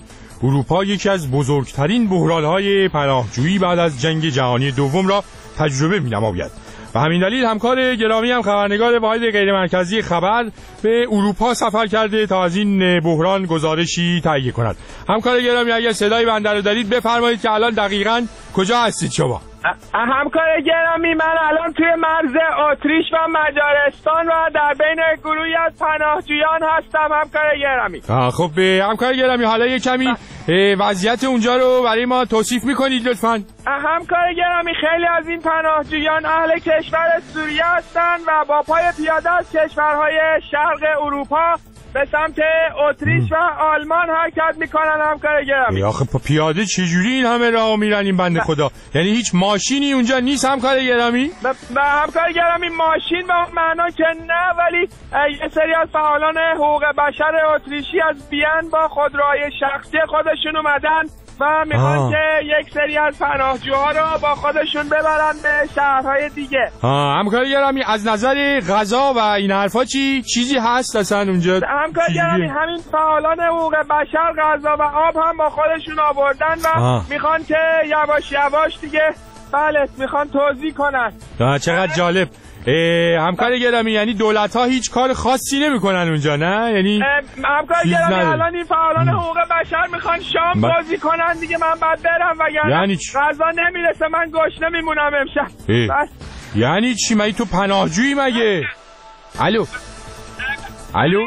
اروپا یکی از بزرگترین بحران‌های پناهجویی بعد از جنگ جهانی دوم را تجربه می‌نماید. و همین دلیل همکار گرامی هم خبرنگار واحد غیرمرکزی خبر به اروپا سفر کرده تا از این بحران گزارشی تهیه کند. همکار گرامی اگر صدای بنده رو دارید بفرمایید که الان دقیقاً کجا هستید شما؟ همکار گرامی من الان توی مرز اتریش و مجارستان و در بین گروهی از پناهجویان هستم همکار گرامی. خب همکار گرامی حالا یه کمی وضعیت اونجا رو برای ما توصیف میکنید لطفاً؟ همکار گرامی خیلی از این پناهجویان اهل کشور سوریه هستند و با پای پیاده از کشورهای شرق اروپا به سمت اتریش و آلمان حرکت میکنن همکار گرامی. آخه پیاده چجوری این همه راه میرن این بنده خدا؟ یعنی هیچ ماشینی اونجا نیست همکار گرامی؟ و همکار گرامی ماشین به معنا که نه، ولی یه سری از فعالان حقوق بشر اتریشی از وین با خودروهای شخصی خودشون اومدن و میخوان که یک سری از پناهجوها رو با خودشون ببرن به شهرهای دیگه. آه همکار گرامی از نظر غذا و این حرفا چی چیزی هست اصلا اونجا؟ همکار گرامی همین فعالان حقوق بشر غذا و آب هم با خودشون آوردن و آه. میخوان که یواش یواش دیگه بله میخوان توزیع کنن. چقدر جالب. همکار گرامی یعنی دولت ها هیچ کار خاصی نمی کنن اونجا نه؟ یعنی همکار گرامی الان این فعالان حقوق بشر میخوان شام با... بازی کنن دیگه من بعد برم و یعنی غذا نمیرسه من گشنه میمونم امشب. بس یعنی چی؟ مگه تو پناهجویی مگه؟ الو الو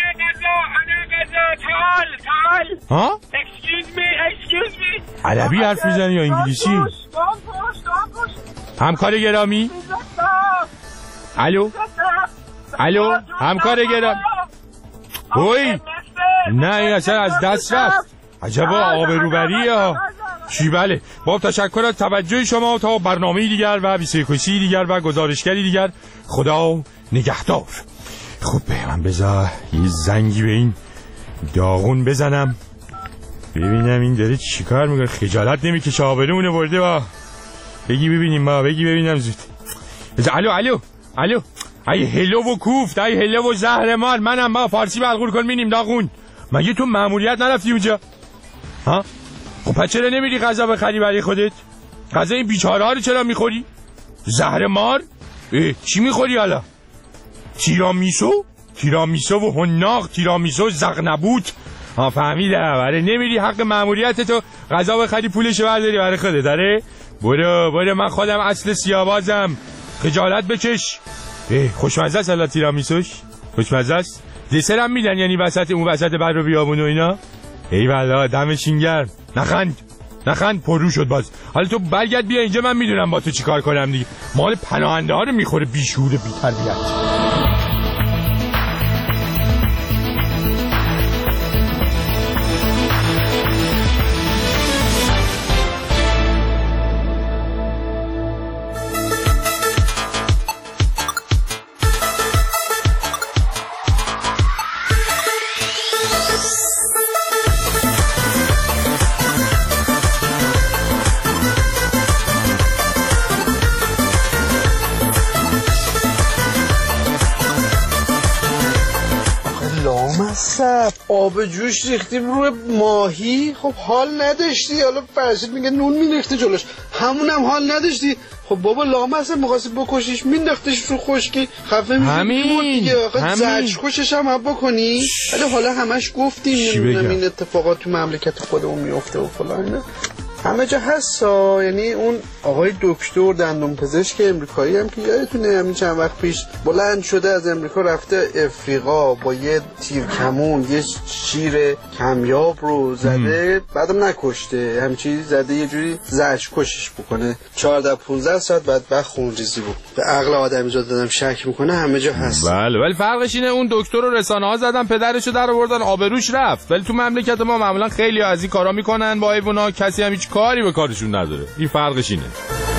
ها؟ excuse me excuse me عربی حرف میزنی یا انگلیسی؟ همکار گرامی الو الو همکار گرامی اوی نه این اصلا از دست رفت. عجبا آبروبریه چی. بله با تشکر از توجه شما تا برنامه دیگر و بیسیکوسی دیگر و گزارشگری دیگر خدا نگهدار. خب به من بذار یه زنگی به این داغون بزنم ببینم این داره چی کار میکنه. خجالت نمیکشه آبرومونه برده با بگی ببینیم ما بگی ببینم زود. الو الو الو ای هلو و کوفت ای هلو و زهر مار منم با فارسی بلغور کن بینیم داغون مگه تو ماموریت نرفتی اونجا ها؟ خب پس چرا نمیری غذا بخری برای خودت؟ غذا این بیچاره ها رو چرا میخوری؟ زهر مار؟ چی میخوری حالا؟ تیرامیسو؟ تیرامیسو و هناق تیرامیسو زغنبوت. ها فهمیدم. آره نمیری حق ماموریت تو غذا بخری پولشو برداری برای خودت. داره برو برو من خودم اصل سیاوازم خجالت بکش. خوشمزه است حالا تیرامیسوش خوشمزه است. دسرم میدن یعنی وسط اون وسط بر و بیابون و اینا. ای والله دمشین گرم. نخند نخند پررو شد باز. حالا تو برگرد بیا اینجا من میدونم با تو چیکار کنم دیگه. مال پناهنده ها رو میخوره بیشعور بی تربیت. آب جوش ریختیم روی ماهی. خب حال نداشتی. حالا فرشید میگه نون میریختی جلوش همونم حال نداشتی. خب بابا لامصب می‌خواستی بکشیش مینداختش رو خشکی خفه می‌شد همین زج کشش هم بکنی. ولی حالا همش گفتیم نمیدونم این اتفاقات تو مملکت خودمون میفته و فلان همه جا هستا. یعنی اون آقای دکتر دندون پزشک امریکایی هم که یادتونه همین چند وقت پیش بلند شده از امریکا رفته افریقا با یه تیر کمون یه شیر کمیاب رو زده بعدم نکشته همچی زده یه جوری زج کشش بکنه چهارده پانزده ساعت بعد بعد خونریزی بود. به عقل آدمی زاد دادم شک میکنه همه جا هست. بله ولی فرقش اینه اون دکتر رو رسانه ها زدن پدرشو در آوردن آبروش رفت. ولی تو مملکت ما معمولا خیلی از این کارا میکنن با حیونا کسی هم هیچ کاری به کارشون نداره. این فرقش اینه.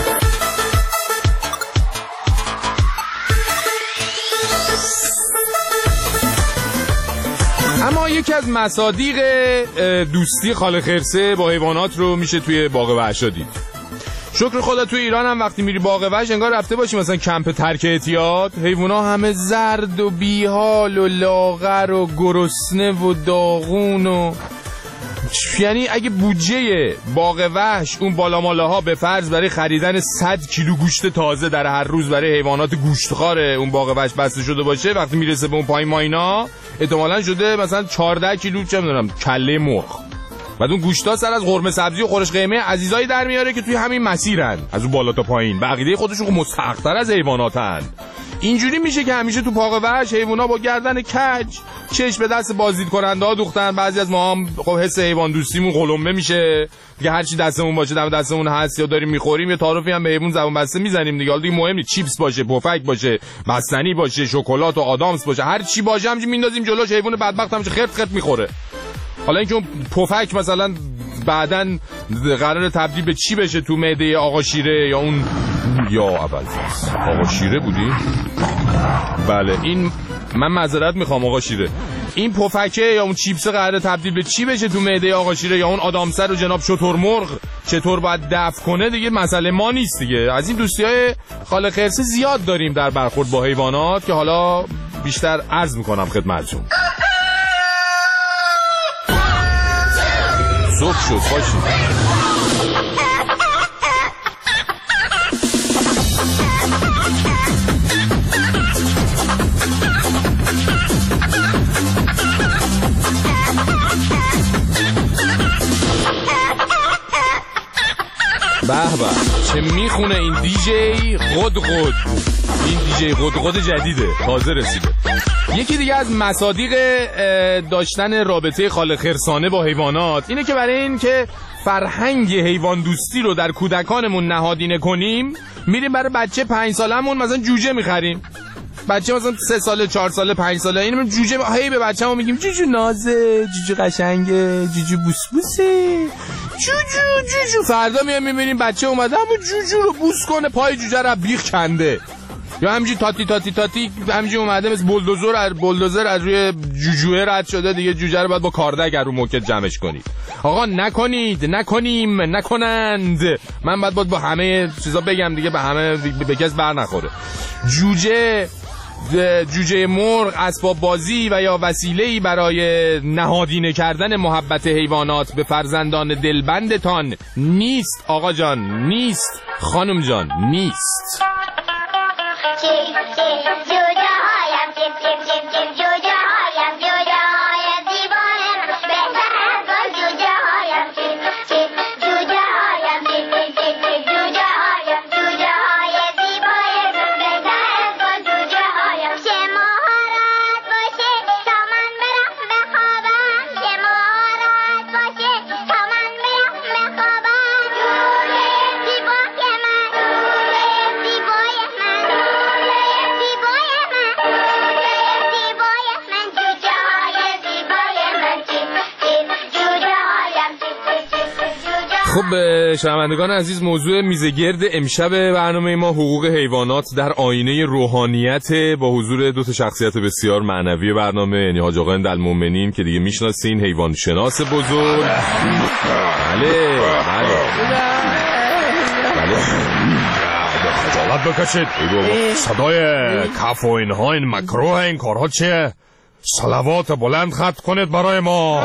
اما یکی از مصادیق دوستی خاله خرسه با حیوانات رو میشه توی باغ وحشا دید. شکر خدا توی ایران هم وقتی میری باغ وحش انگار رفته باشی مثلا کمپ ترک اعتیاد. حیونا همه زرد و بیحال و لاغر و گرسنه و داغون و یعنی اگه بودجه باغ وحش اون بالا ماله ها به فرض برای خریدن صد کیلو گوشت تازه در هر روز برای حیوانات گوشتخوار اون باغ وحش بسته شده باشه، وقتی میرسه به اون پایین ماینا احتمالاً شده مثلا چهارده کیلو چه میدونم کله مرغ. بعد اون گوشتا سر از قرمه سبزی و خورش قیمه عزیزایی در میاره که توی همین مسیرن، از اون بالا تا پایین، به عقیده خودشون مستحق‌تر از حیواناتن. اینجوری میشه که همیشه تو باغ وحش حیونا با گردن کج، چش به دست بازدید کننده ها دوختن. بعضی از ما هم خب حس حیوان دوستیمون قلمبه میشه که هر چی دستمون باشه دم دستمون هست یا داریم میخوریم، یا تعارفی هم به حیوان زبون بسته میزنیم دیگه. حالا دیگه مهم نیست چیپس باشه، پفک باشه، بستنی باشه، شکلات و آدامس باشه، هر چی باشه همینجوری میندازیم جلوش، حیوان بدبخت همش خرت خرت میخوره. حالا اینکه اون پفک مثلا بعدن قرار تبدیل به چی بشه تو معده آقا شیره یا اون یا اول آقا شیره بودی؟ بله این من معذرت میخوام آقا شیره، این پفکه یا اون چیپس قرار تبدیل به چی بشه تو معده آقا شیره یا اون آدامسر و جناب شترمرغ چطور باید دفع کنه دیگه مسئله ما نیست دیگه. از این دوستیای خالق خرسه زیاد داریم در برخورد با حیوانات که حالا بیشتر عرض میکنم خدمتتون. صبح شد باشید. به به چه میخونه این دیجی قد قد، این دیجی قد قد جدیده تازه رسیده. یکی دیگه از مصادیق داشتن رابطه خالق خرسانه با حیوانات اینه که برای این که فرهنگ حیوان دوستی رو در کودکانمون نهادینه کنیم، میریم برای بچه پنج سالمون مثلا جوجه میخریم. بچه مثلا سه ساله چهار ساله پنج ساله اینو جوجه، هی به بچه‌مون میگیم جوجو نازه، جوجو قشنگه، جوجو بوسبوسه، جوجو جوجو. فردا میام میبینیم بچه اومده اما جوجو رو بوس کنه، پای جوجه رو بیخ کنده، یا همینجوری تاتی تاتی تاتی همینجوری اومده مثل بولدوزر بولدوزر از روی جوجوه رد شده دیگه. جوجه رو باید با کاردک رو موکت جمعش کنید. آقا نکنید، نکنیم، نکنند. من باید باید با همه چیزا بگم دیگه، به همه به کس بر نخوره. جوجه جوجه مرغ اسباب بازی و یا وسیله‌ای برای نهادینه کردن محبت حیوانات به فرزندان دلبندتان نیست آقا جان، نیست خانم جان، نیست. خب شنوندگان عزیز، موضوع میزگرد امشب برنامه ما حقوق حیوانات در آینه روحانیت، با حضور دو تا شخصیت بسیار معنوی برنامه، یعنی حاج آقا اندلمومنین که دیگه میشناسین، حیوان شناس بزرگ. بله بله بله خجالت بکشید، صدای کف و اینها این مکروه، این کارها چیه؟ صلوات بلند خط کنید برای ما.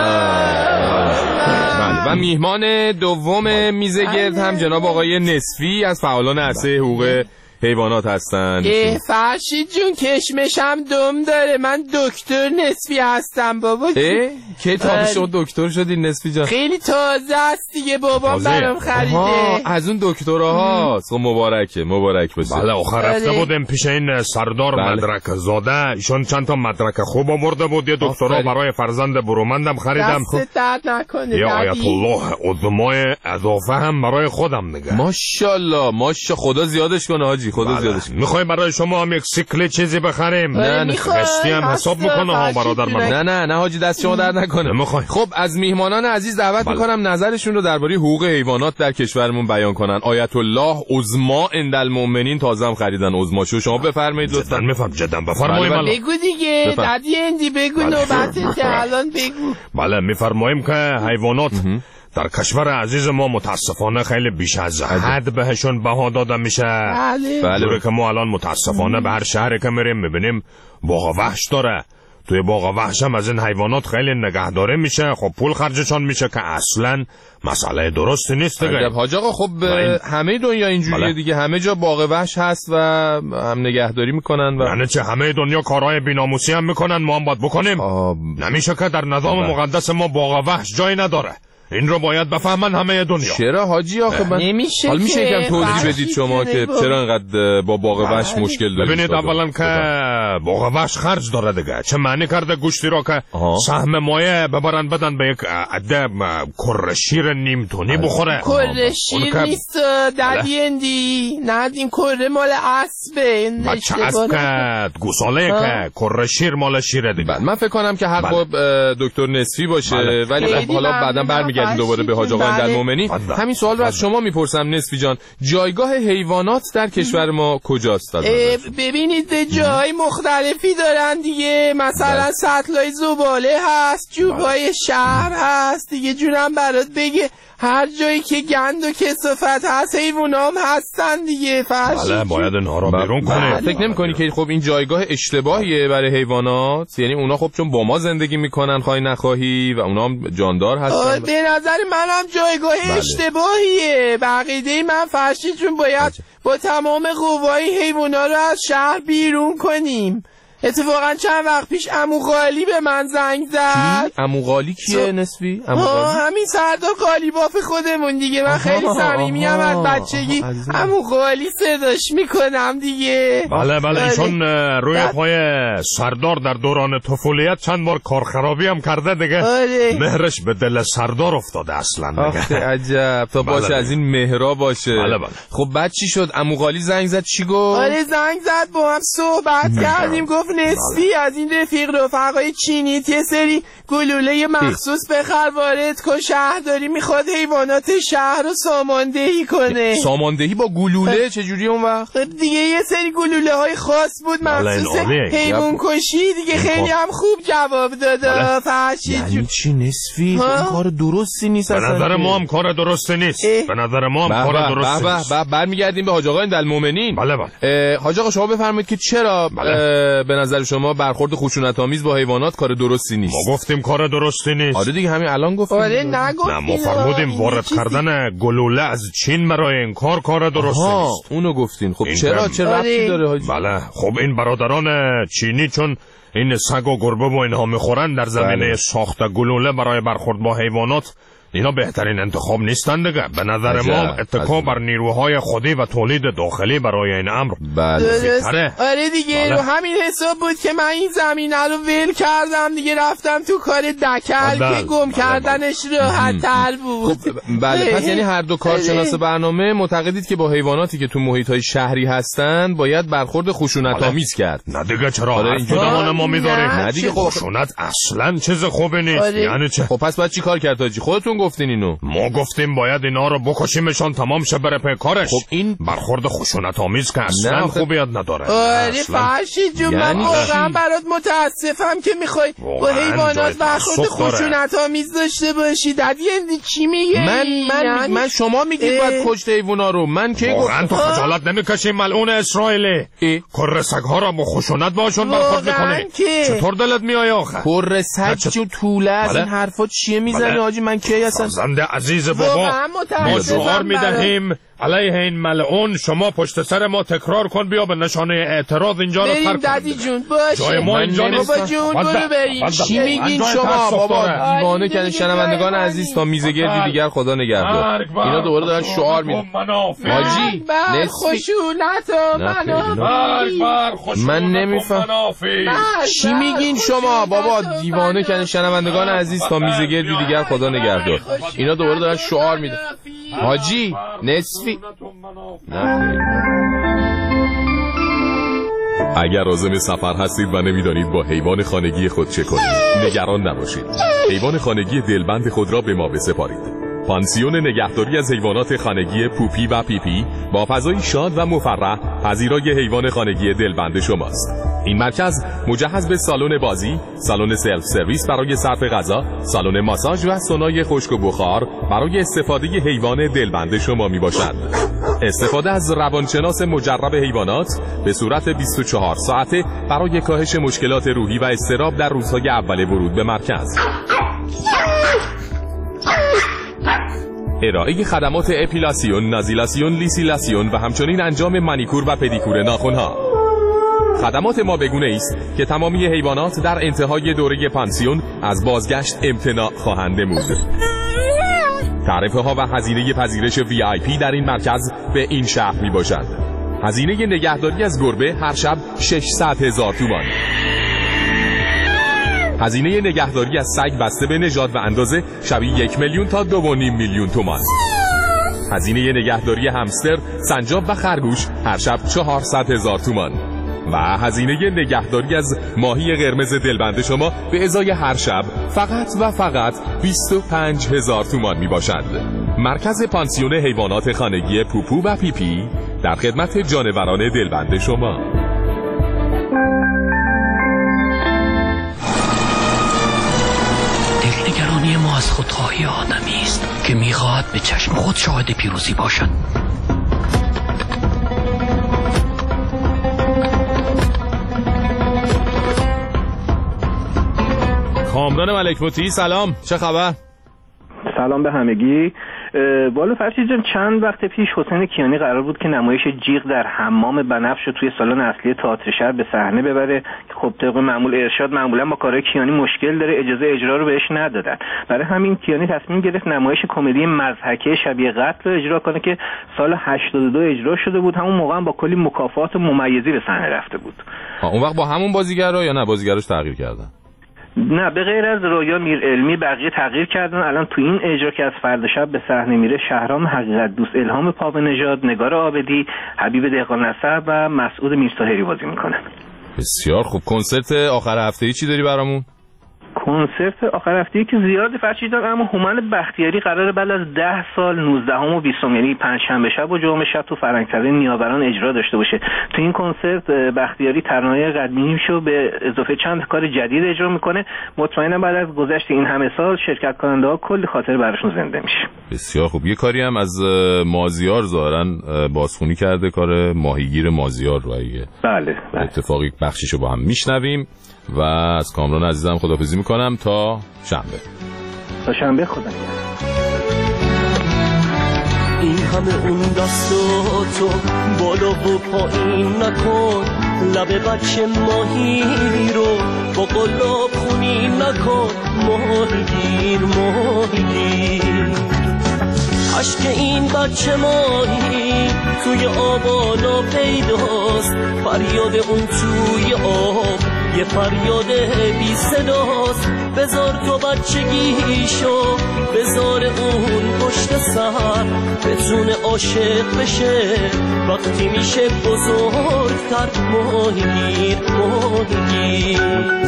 و میهمان دوم میزگرد هم جناب آقای نصفی از فعالان عرصه حقوق حیوانات هستند. فرشید جون کشمشم دم داره، من دکتر نصفی هستم بابا. کی تا شما دکتر شدی نصفی جان؟ خیلی تازه است دیگه، بابام برام خریده. از اون دکتراها. خب مبارکه، مبارک باشه. بله آخر رفته بودیم پیش این سردار بله. مدرک زاده، ایشون چند تا مدرک خوب آورده بود، یه دکترا برای فرزند برومندم خریدم. دست درد نکنه. یا آیت الله عظمای اضافه هم برای خودم میگه. ماشاءالله ماشا، خدا زیادش کنه حاجی، خدا زیادش کنه. میخوای برای شما هم یک سیکل چیزی بخریم؟ نه نه قسطی هم حساب میکنه ها برادر من. نه نه نه حاجی، دست شما درد نکنه. نمیخوای. خب از میهمانان عزیز دعوت بله. میکنم نظرشون رو درباره حقوق حیوانات در کشورمون بیان کنن. آیت الله عظما اندالمؤمنین تازه هم خریدن عظماشو، شما بفرمایید لطفا. میفهم جدا بفرمایید. بله بله. بگو دیگه دادی اندی بگو بله. نوبت الان بگو. بله میفرماییم که حیوانات در کشور عزیز ما متاسفانه خیلی بیش از حد بهشون بها داده میشه. بله بله که ما الان متاسفانه به هر شهری که میریم میبینیم باغ وحش داره، توی باغ وحشم از این حیوانات خیلی نگهداری میشه، خب پول خرجشان میشه که اصلا مسئله درستی نیست دیگه. حاج آقا خب این... همه دنیا اینجوریه بله. دیگه، همه جا باغ وحش هست و هم نگهداری میکنن و یعنی چه همه دنیا کارهای بی‌ناموسی هم میکنن، ما هم باید بکنیم؟ آه... نمیشه که در نظام بله. مقدس ما باغ وحش جایی نداره. این رو باید بفهمن همه دنیا. چرا حاجی آخه من نمیشه حال میشه یکم توضیح بدید شما که چرا اینقدر با باغ وحش مشکل دارید؟ ببینید اولا که باغ وحش خرج داره دیگه. چه معنی کرده گوشتی را که سهم مایه ببرن بدن به یک عده کره شیر نیم تونی بخوره؟ کره شیر نیست دادی اندی، نه این کره مال اسبه. بچه اسب که گوساله که کره شیر مال شیره دیگه. من فکر کنم که حق دکتر نصفی باشه، ولی حالا بعدا برمیگردیم دوباره به حاج آقا اندالمومنی. همین سوال رو از شما میپرسم نصفی جان، جایگاه حیوانات در کشور ما کجاست؟ ببینید جای مختلفی دارن دیگه، مثلا سطلای زباله هست، جوبای شهر هست دیگه، جونم برات بگه هر جایی که گند و کثافت هست حیوانام هستن دیگه. فرشی بله باید اینها رو بیرون کنیم. فکر نمی‌کنی که خب این جایگاه اشتباهیه برای حیوانات؟ یعنی اونا خب چون با ما زندگی میکنن خواهی نخواهی و اونا هم جاندار هستن. به نظر منم جایگاه بله. اشتباهیه. بقیده من فرشی چون باید با تمام قوای حیوانا رو از شهر بیرون کنیم. اتفاقا چند وقت پیش عمو غالی به من زنگ زد. عمو غالی کیه نصفی؟ عمو غالی همین سردار غالی باف خودمون دیگه. من خیلی صمیمی ام از بچگی عمو غالی صداش میکنم دیگه. بله بله ایشون روی پای سردار در دوران طفولیت چند بار کارخرابی هم کرده دیگه. مهرش به دل سردار افتاده اصلا دیگه. آخه عجب تا باشه بله. از این مهرا باشه. بله بله. خب بعد چی شد؟ عمو غالی زنگ زد چی گفت؟ آره زنگ زد با هم صحبت کردیم، گفت نصفی از این رفیق رفقای چینی یه سری گلوله مخصوص بخر وارد کن، شهرداری میخواد حیوانات شهر رو ساماندهی کنه. ساماندهی با گلوله چجوری اون وقت؟ دیگه یه سری گلوله های خاص بود مخصوص حیوان کشی دیگه. خیلی هم خوب جواب داده. فرشید یعنی چی نصفی؟ این کار درستی نیست به نظر ما هم کار درستی نیست. به نظر ما هم کار درستی نیست. برمیگردیم به حاج آقا اندالمومنین. بله بله. حاج آقا شما بفرمایید که چرا به نظر شما برخورد خشونت‌آمیز با حیوانات کار درستی نیست؟ ما گفتیم کار درستی نیست. آره دیگه همین الان گفتیم. آره نگفتیم. نه ما فرمودیم وارد کردن گلوله از چین برای این کار کار درستی نیست. اونو گفتین. خب چرا چه ربطی داره حاجی؟ بله خب این برادران چینی چون این سگ و گربه و اینها میخورن در زمینه بله. ساخت گلوله برای برخورد با حیوانات، اینا بهترین انتخاب نیستن دیگه. به نظر ما اتکا بر نیروهای خودی و تولید داخلی برای این امر بله. آره دیگه بله. رو همین حساب بود که من این زمینه رو ول کردم دیگه، رفتم تو کار دکل بله. که گم بله. کردنش راحت تر بود. خب بله پس یعنی هر دو کارشناس برنامه معتقدید که با حیواناتی که تو محیط‌های شهری هستن باید برخورد خشونت‌آمیز کرد. نه دیگه چرا آره اینجا زمان ما میذاریم؟ نه دیگه خشونت اصلا چیز خوبی نیست. آره. یعنی چه؟ خب پس بعد چی کار کرد حاجی؟ خودتون گفتین اینو. ما گفتیم باید اینا رو بکشیمشان تمام شه بره پی کارش. خب این برخورد خشونت آمیز که اصلا خوبیت نداره. آره فرشید جون من واقعا برات متاسفم که میخوای با حیوانات برخورد خشونت آمیز داشته باشی. دادی اندی چی میگی؟ من من یعنی... من شما میگید باید کشت حیونا رو. من کی گفتم؟ تو خجالت نمیکشی ملعون اسرائیلی؟ کره سگ‌ها رو با خشونت باشون برخورد میکنی؟ چطور دلت میای آخه؟ کره سگ چون طوله از این حرفا چیه میزنی حاجی؟ من کی هستم؟ زنده عزیز بابا ما شعار میدهیم علیه این ملعون شما پشت سر ما تکرار کن بیا به نشانه اعتراض اینجا رو ترک کن. دادی جون باشه جای ما اینجا نیست. بابا جون برو بریم. چی میگین شما بابا؟ دیوانه کردن شنوندگان عزیز تا میز گردی دیگر خدا نگهدار. اینا دوباره دارن شعار میدن. حاجی خشونت منافی. من نمیفهم چی میگین شما بابا؟ دیوانه کردن شنوندگان عزیز تا میز گردی دیگر خدا نگهدار. اینا دوباره دارن شعار میدن. حاجی نصفی نه. اگر عازم سفر هستید و نمیدانید با حیوان خانگی خود چه کنید، نگران نباشید. حیوان خانگی دلبند خود را به ما بسپارید. پانسیون نگهداری از حیوانات خانگی پوپی و پیپی با فضایی شاد و مفرح پذیرای حیوان خانگی دلبند شماست. این مرکز مجهز به سالن بازی، سالن سلف سرویس برای صرف غذا، سالن ماساژ و سونای خشک و بخار برای استفاده حیوان دلبند شما می باشد. استفاده از روانشناس مجرب حیوانات به صورت بیست و چهار ساعته برای کاهش مشکلات روحی و اضطراب در روزهای اول ورود به مرکز. ارائه خدمات اپیلاسیون، نازیلاسیون، لیسیلاسیون و همچنین انجام مانیکور و پدیکور ناخن‌ها. خدمات ما بگونه است که تمامی حیوانات در انتهای دوره پانسیون از بازگشت امتناع خواهند نمود. تعرفه ها و هزینه پذیرش وی آی پی در این مرکز به این شرط می باشد: هزینه نگهداری از گربه هر شب ششصد هزار تومان. هزینه نگهداری از سگ بسته به نژاد و اندازه شبی یک میلیون تا دو و نیم میلیون تومان. هزینه نگهداری همستر، سنجاب و خرگوش هر شب چهارصد هزار تومان. و هزینه نگهداری از ماهی قرمز دلبند شما به ازای هر شب فقط و فقط بیست و پنج هزار تومان می باشد. مرکز پانسیون حیوانات خانگی پوپو و پیپی در خدمت جانوران دلبند شما. دلنگرانی ما از خودخواهی آدمی است که میخواهد به چشم خود شاهد پیروزی باشد. کامران ملکموتی، سلام، چه خبر؟ سلام به همگی. والا فرشید جان، چند وقت پیش حسین کیانی قرار بود که نمایش جیغ در حمام بنفش رو توی سالن اصلی تئاتر شهر به صحنه ببره که خب طبق معمول ارشاد معمولا با کارهای کیانی مشکل داره، اجازه اجرا رو بهش ندادن. برای همین کیانی تصمیم گرفت نمایش کمدی مضحکه شبیه قتل رو اجرا کنه که سال هشتاد و دو اجرا شده بود. همون موقع هم با کلی مکافآت ممیزی به صحنه رفته بود. اون وقت با همون بازیگرا یا نه بازیگراش تغییر کردن؟ نه، به غیر از رویا میرعلمی بقیه تغییر کردن. الان تو این اجرا که از فردا شب به صحنه میره شهرام حقیقت دوست، الهام پاونژاد، نگار عابدی، حبیب دهقان‌نسب و مسعود میرطاهری بازی میکنن. بسیار خوب. کنسرت آخر هفته ای چی داری برامون؟ کنسرت آخر هفته‌ای که زیاد فرشیدن، اما هومن بختیاری قراره بعد از ده سال نوزدهم و بیستم یعنی پنجشنبه شب و جمعه شب تو فرنگسرای نیاوران اجرا داشته باشه. تو این کنسرت بختیاری ترانه‌های قدیمیشو به اضافه چند کار جدید اجرا میکنه. مطمئنم بعد از گذشت این همه سال شرکت کننده ها کلی خاطر براشون زنده میشه. بسیار خوب. یه کاری هم از مازیار ظاهرا بازخونی کرده، کار ماهیگیر مازیار رو. اگه بله, بله. اتفاقی بخشیشو با هم میشنویم و از کامران عزیزم خداحافظی میکنم تا شنبه. تا شنبه خدا نگهدار. این همه اون دستاتو بالا و پایین نکن، لب بچه ماهی رو با قلاب خونی نکن. ماهیگیر ماهیگیر، عشق این بچه ماهی توی آبالا پیداست، فریاد اون توی آب یه فریاد بی صداست. بذار تو بچگیشو، بذار اون پشت سر، بتونه عاشق بشه وقتی میشه بزرگتر. ماهیگیر ماهیگیر.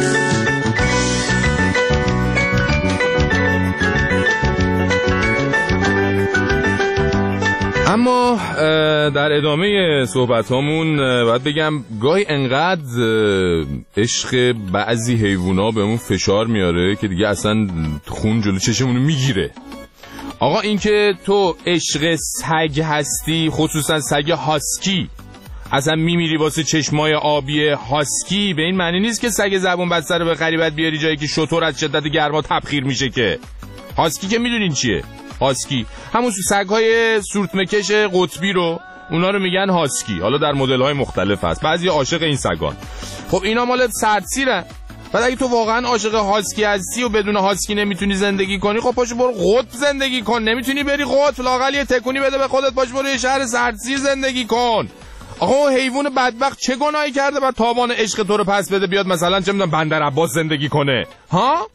اما در ادامه صحبت همون باید بگم گاهی انقدر عشق بعضی حیوونا بهمون فشار میاره که دیگه اصلا خون جلو چشمونو میگیره. آقا این که تو عشق سگ هستی، خصوصا سگ هاسکی، اصلا میمیری واسه چشمای آبی هاسکی، به این معنی نیست که سگ زبون بسته رو بخری بعد بیاری جایی که شتر از شدت گرما تبخیر میشه. که هاسکی که میدونین چیه؟ هاسکی همون سگ‌های سورتمکش قطبی رو، اونا رو میگن هاسکی. حالا در مدل‌های مختلف هست، بعضی عاشق این سگان. خب اینا مال سردسیرن. بعد اگه تو واقعا عاشق هاسکی هستی و بدون هاسکی نمیتونی زندگی کنی، خب پاشو برو قطب زندگی کن. نمیتونی بری قطب، لااقل یه تکونی بده به خودت، پاشو برو یه شهر سردسیر زندگی کن. آقا حیوان بدبخت چه گناهی کرده بعد تاوان عشق تو رو پس بده بیاد مثلا چه میدونم بندر عباس زندگی کنه؟ ها؟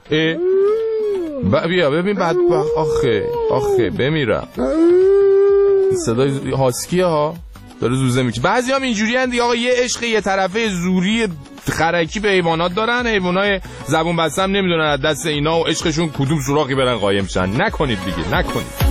ب... بیا ببین بدبخت. آخه آخه بمیرم. صدای هاسکیه ها. داره زوزه میکنه. بعضی هم اینجوری هن دیگه آقا، یه عشق یه طرفه زوری خرکی به حیوانات دارن، حیوانای زبون بسته هم نمیدونن از دست اینا و عشقشون کدوم سوراخی برن قایم شن. نکنید دیگه، نکنید.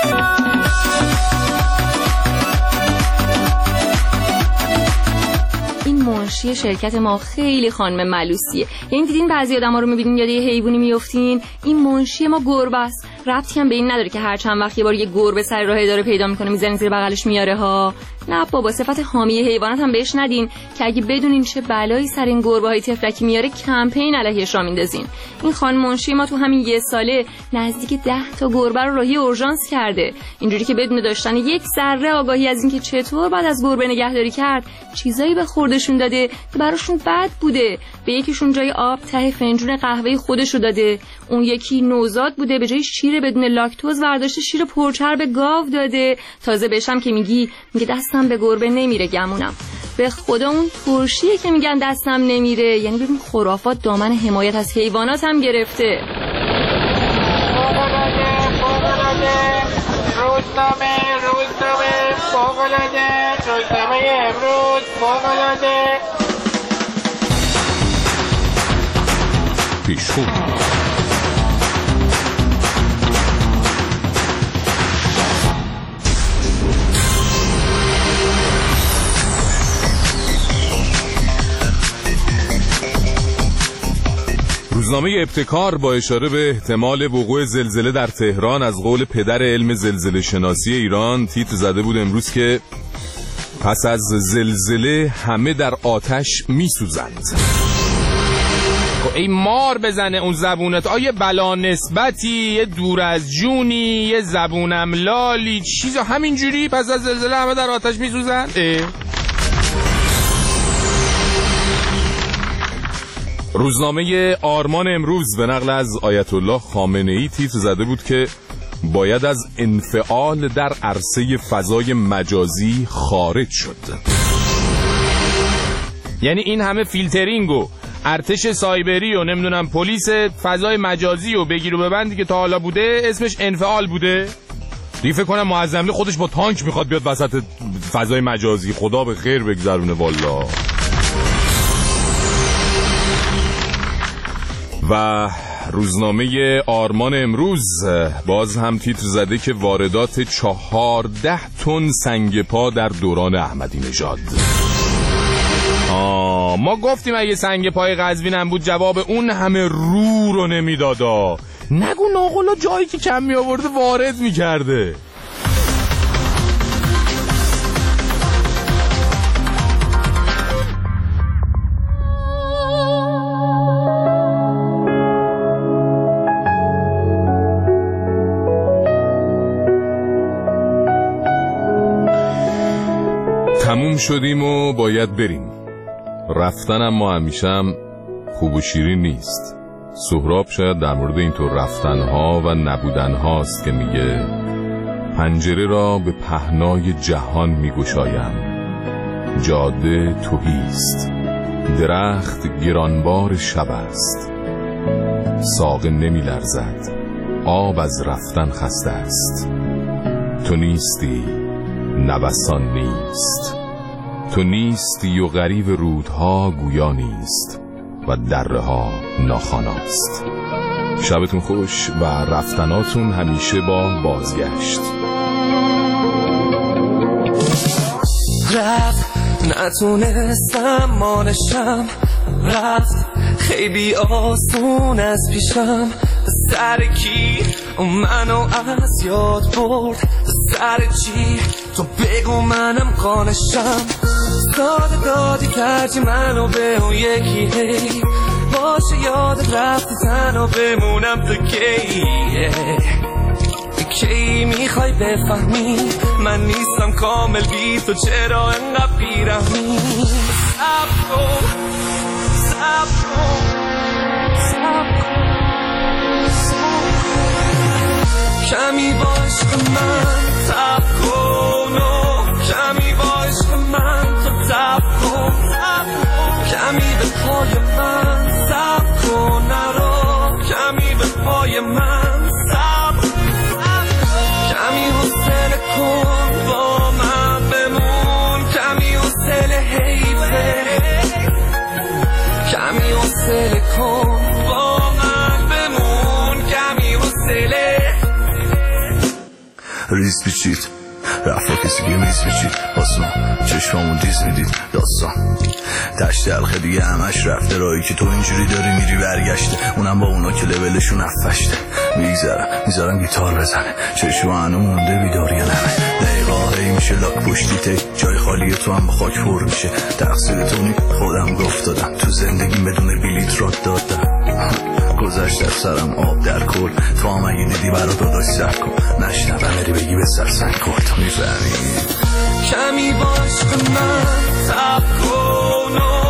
منشی شرکت ما خیلی خانم ملوسیه. یعنی دیدین بعضی آدما رو میبینین یاد یه حیوانی میافتین، این منشی ما گربه است. ربطی هم به این نداره که هر چند وقت یه بار یه گربه سر راه داره پیدا میکنه میزنین زیر بغلش میاره ها. نه بابا، صفت حامی حیوانات هم بهش ندین که اگه بدونین چه بلایی سر این گربه‌های تفلکی میاره کمپین علیهش را میندازین. این خانم منشی ما تو همین یه ساله نزدیک ده تا گربه رو راهی اورژانس کرده، اینجوری که بدون داشتن یک ذره آگاهی از اینکه چطور بعد از گربه نگهداری کرد چیزایی به خوردشون داده که براشون بد بوده. به یکیشون جای آب ته فنجون قهوه خودش رو داده، اون یکی نوزاد بوده به جای شیر بدون لاکتوز ورداشته شیر پرچرب گاو داده. تازه بهشم که میگی میگه دستم به گربه نمیره گمونم. به خدا اون ترشیه که میگن دستم نمیره، یعنی ببین خرافات دامن حمایت از حیوانات هم گرفته. روزنامه روزنامه فوق‌العاده، روزنامه امروز فوق‌العاده. پیشخون روزنامه ابتکار با اشاره به احتمال وقوع زلزله در تهران از قول پدر علم زلزله شناسی ایران تیتر زده بود امروز که پس از زلزله همه در آتش میسوزند. ای مار بزنه اون زبونت، آیه بلا نسبتی، یه دور از جونی، یه زبونم لالی، چیزا همینجوری پس از زلزله همه در آتش میسوزند. روزنامه آرمان امروز به نقل از آیت الله خامنه ای تیتر زده بود که باید از انفعال در عرصه فضای مجازی خارج شد. یعنی این همه فیلترینگ و ارتش سایبری و نمیدونم پلیس فضای مجازی و بگیر و ببندی که تا حالا بوده اسمش انفعال بوده. دیگه فکر کنم معظملی خودش با تانک میخواد بیاد وسط فضای مجازی. خدا به خیر بگذرونه والا. و روزنامه آرمان امروز باز هم تیتر زده که واردات چهارده تن سنگ پا در دوران احمدی نژاد. آه ما گفتیم اگه سنگ پای قزوین هم بود جواب اون همه رو رو نمیدادا. نگو ناقلا جایی که کم می آورده وارد می کرده. تموم شدیم و باید بریم. رفتن اما همیشه هم خوب و شیرین نیست. سهراب شاید در مورد اینطور رفتنها و نبودنهاست که میگه پنجره را به پهنای جهان میگشایم، جاده تهیست، درخت گرانبار شب است، ساقه نمی لرزد، آب از رفتن خسته است. تو نیستی نوسان نیست، تو نیستی و غریب رودها گویا نیست و دره ها ناخواناست. شبتون خوش و رفتناتون همیشه با بازگشت. رفت نتونستم مانشم، رفت خیلی آسون از پیشم. سر کی منو از یاد برد، سر چی تو بگو منم قانشم. ساده دادی ترجی منو به اون یکی، هی باشه یاد رفتی تنها بمونم تو کی. کی میخوای بفهمی من نیستم کامل بی تو، چرا انقدر بیرحمی؟ صبر کن صبر کن صبر کن، کمی با عشق من صبر کن و کمی با عشق من تو صبر کن، کمی به پای من صبر کن، نرو کمی به پای من صبر کن، کمی حوصله کن با من بمون ریز پیچید رفت با کسی که میز پیچید آسمان چشمامون دیز میدید داستان تشت حلقه دیگه همش رفته رایی که تو اینجوری داری میری برگشته اونم با اونا که لولشون افشته میگذرم میذارم گیتار بزنه چشم هنو مونده بیداری نمه دقیقا هی میشه لاک پشتی تی جای خالی تو هم با خاک پر میشه تقصیر تو نی خودم گفت دادم تو زندگی بدون بلیت راد دادم گذشت در سرم آب در کل تو هم اگه دیدی برا داداش سر کن نشنم بری بگی به سرسنگ کن تو میفهمی کمی باش من تب کن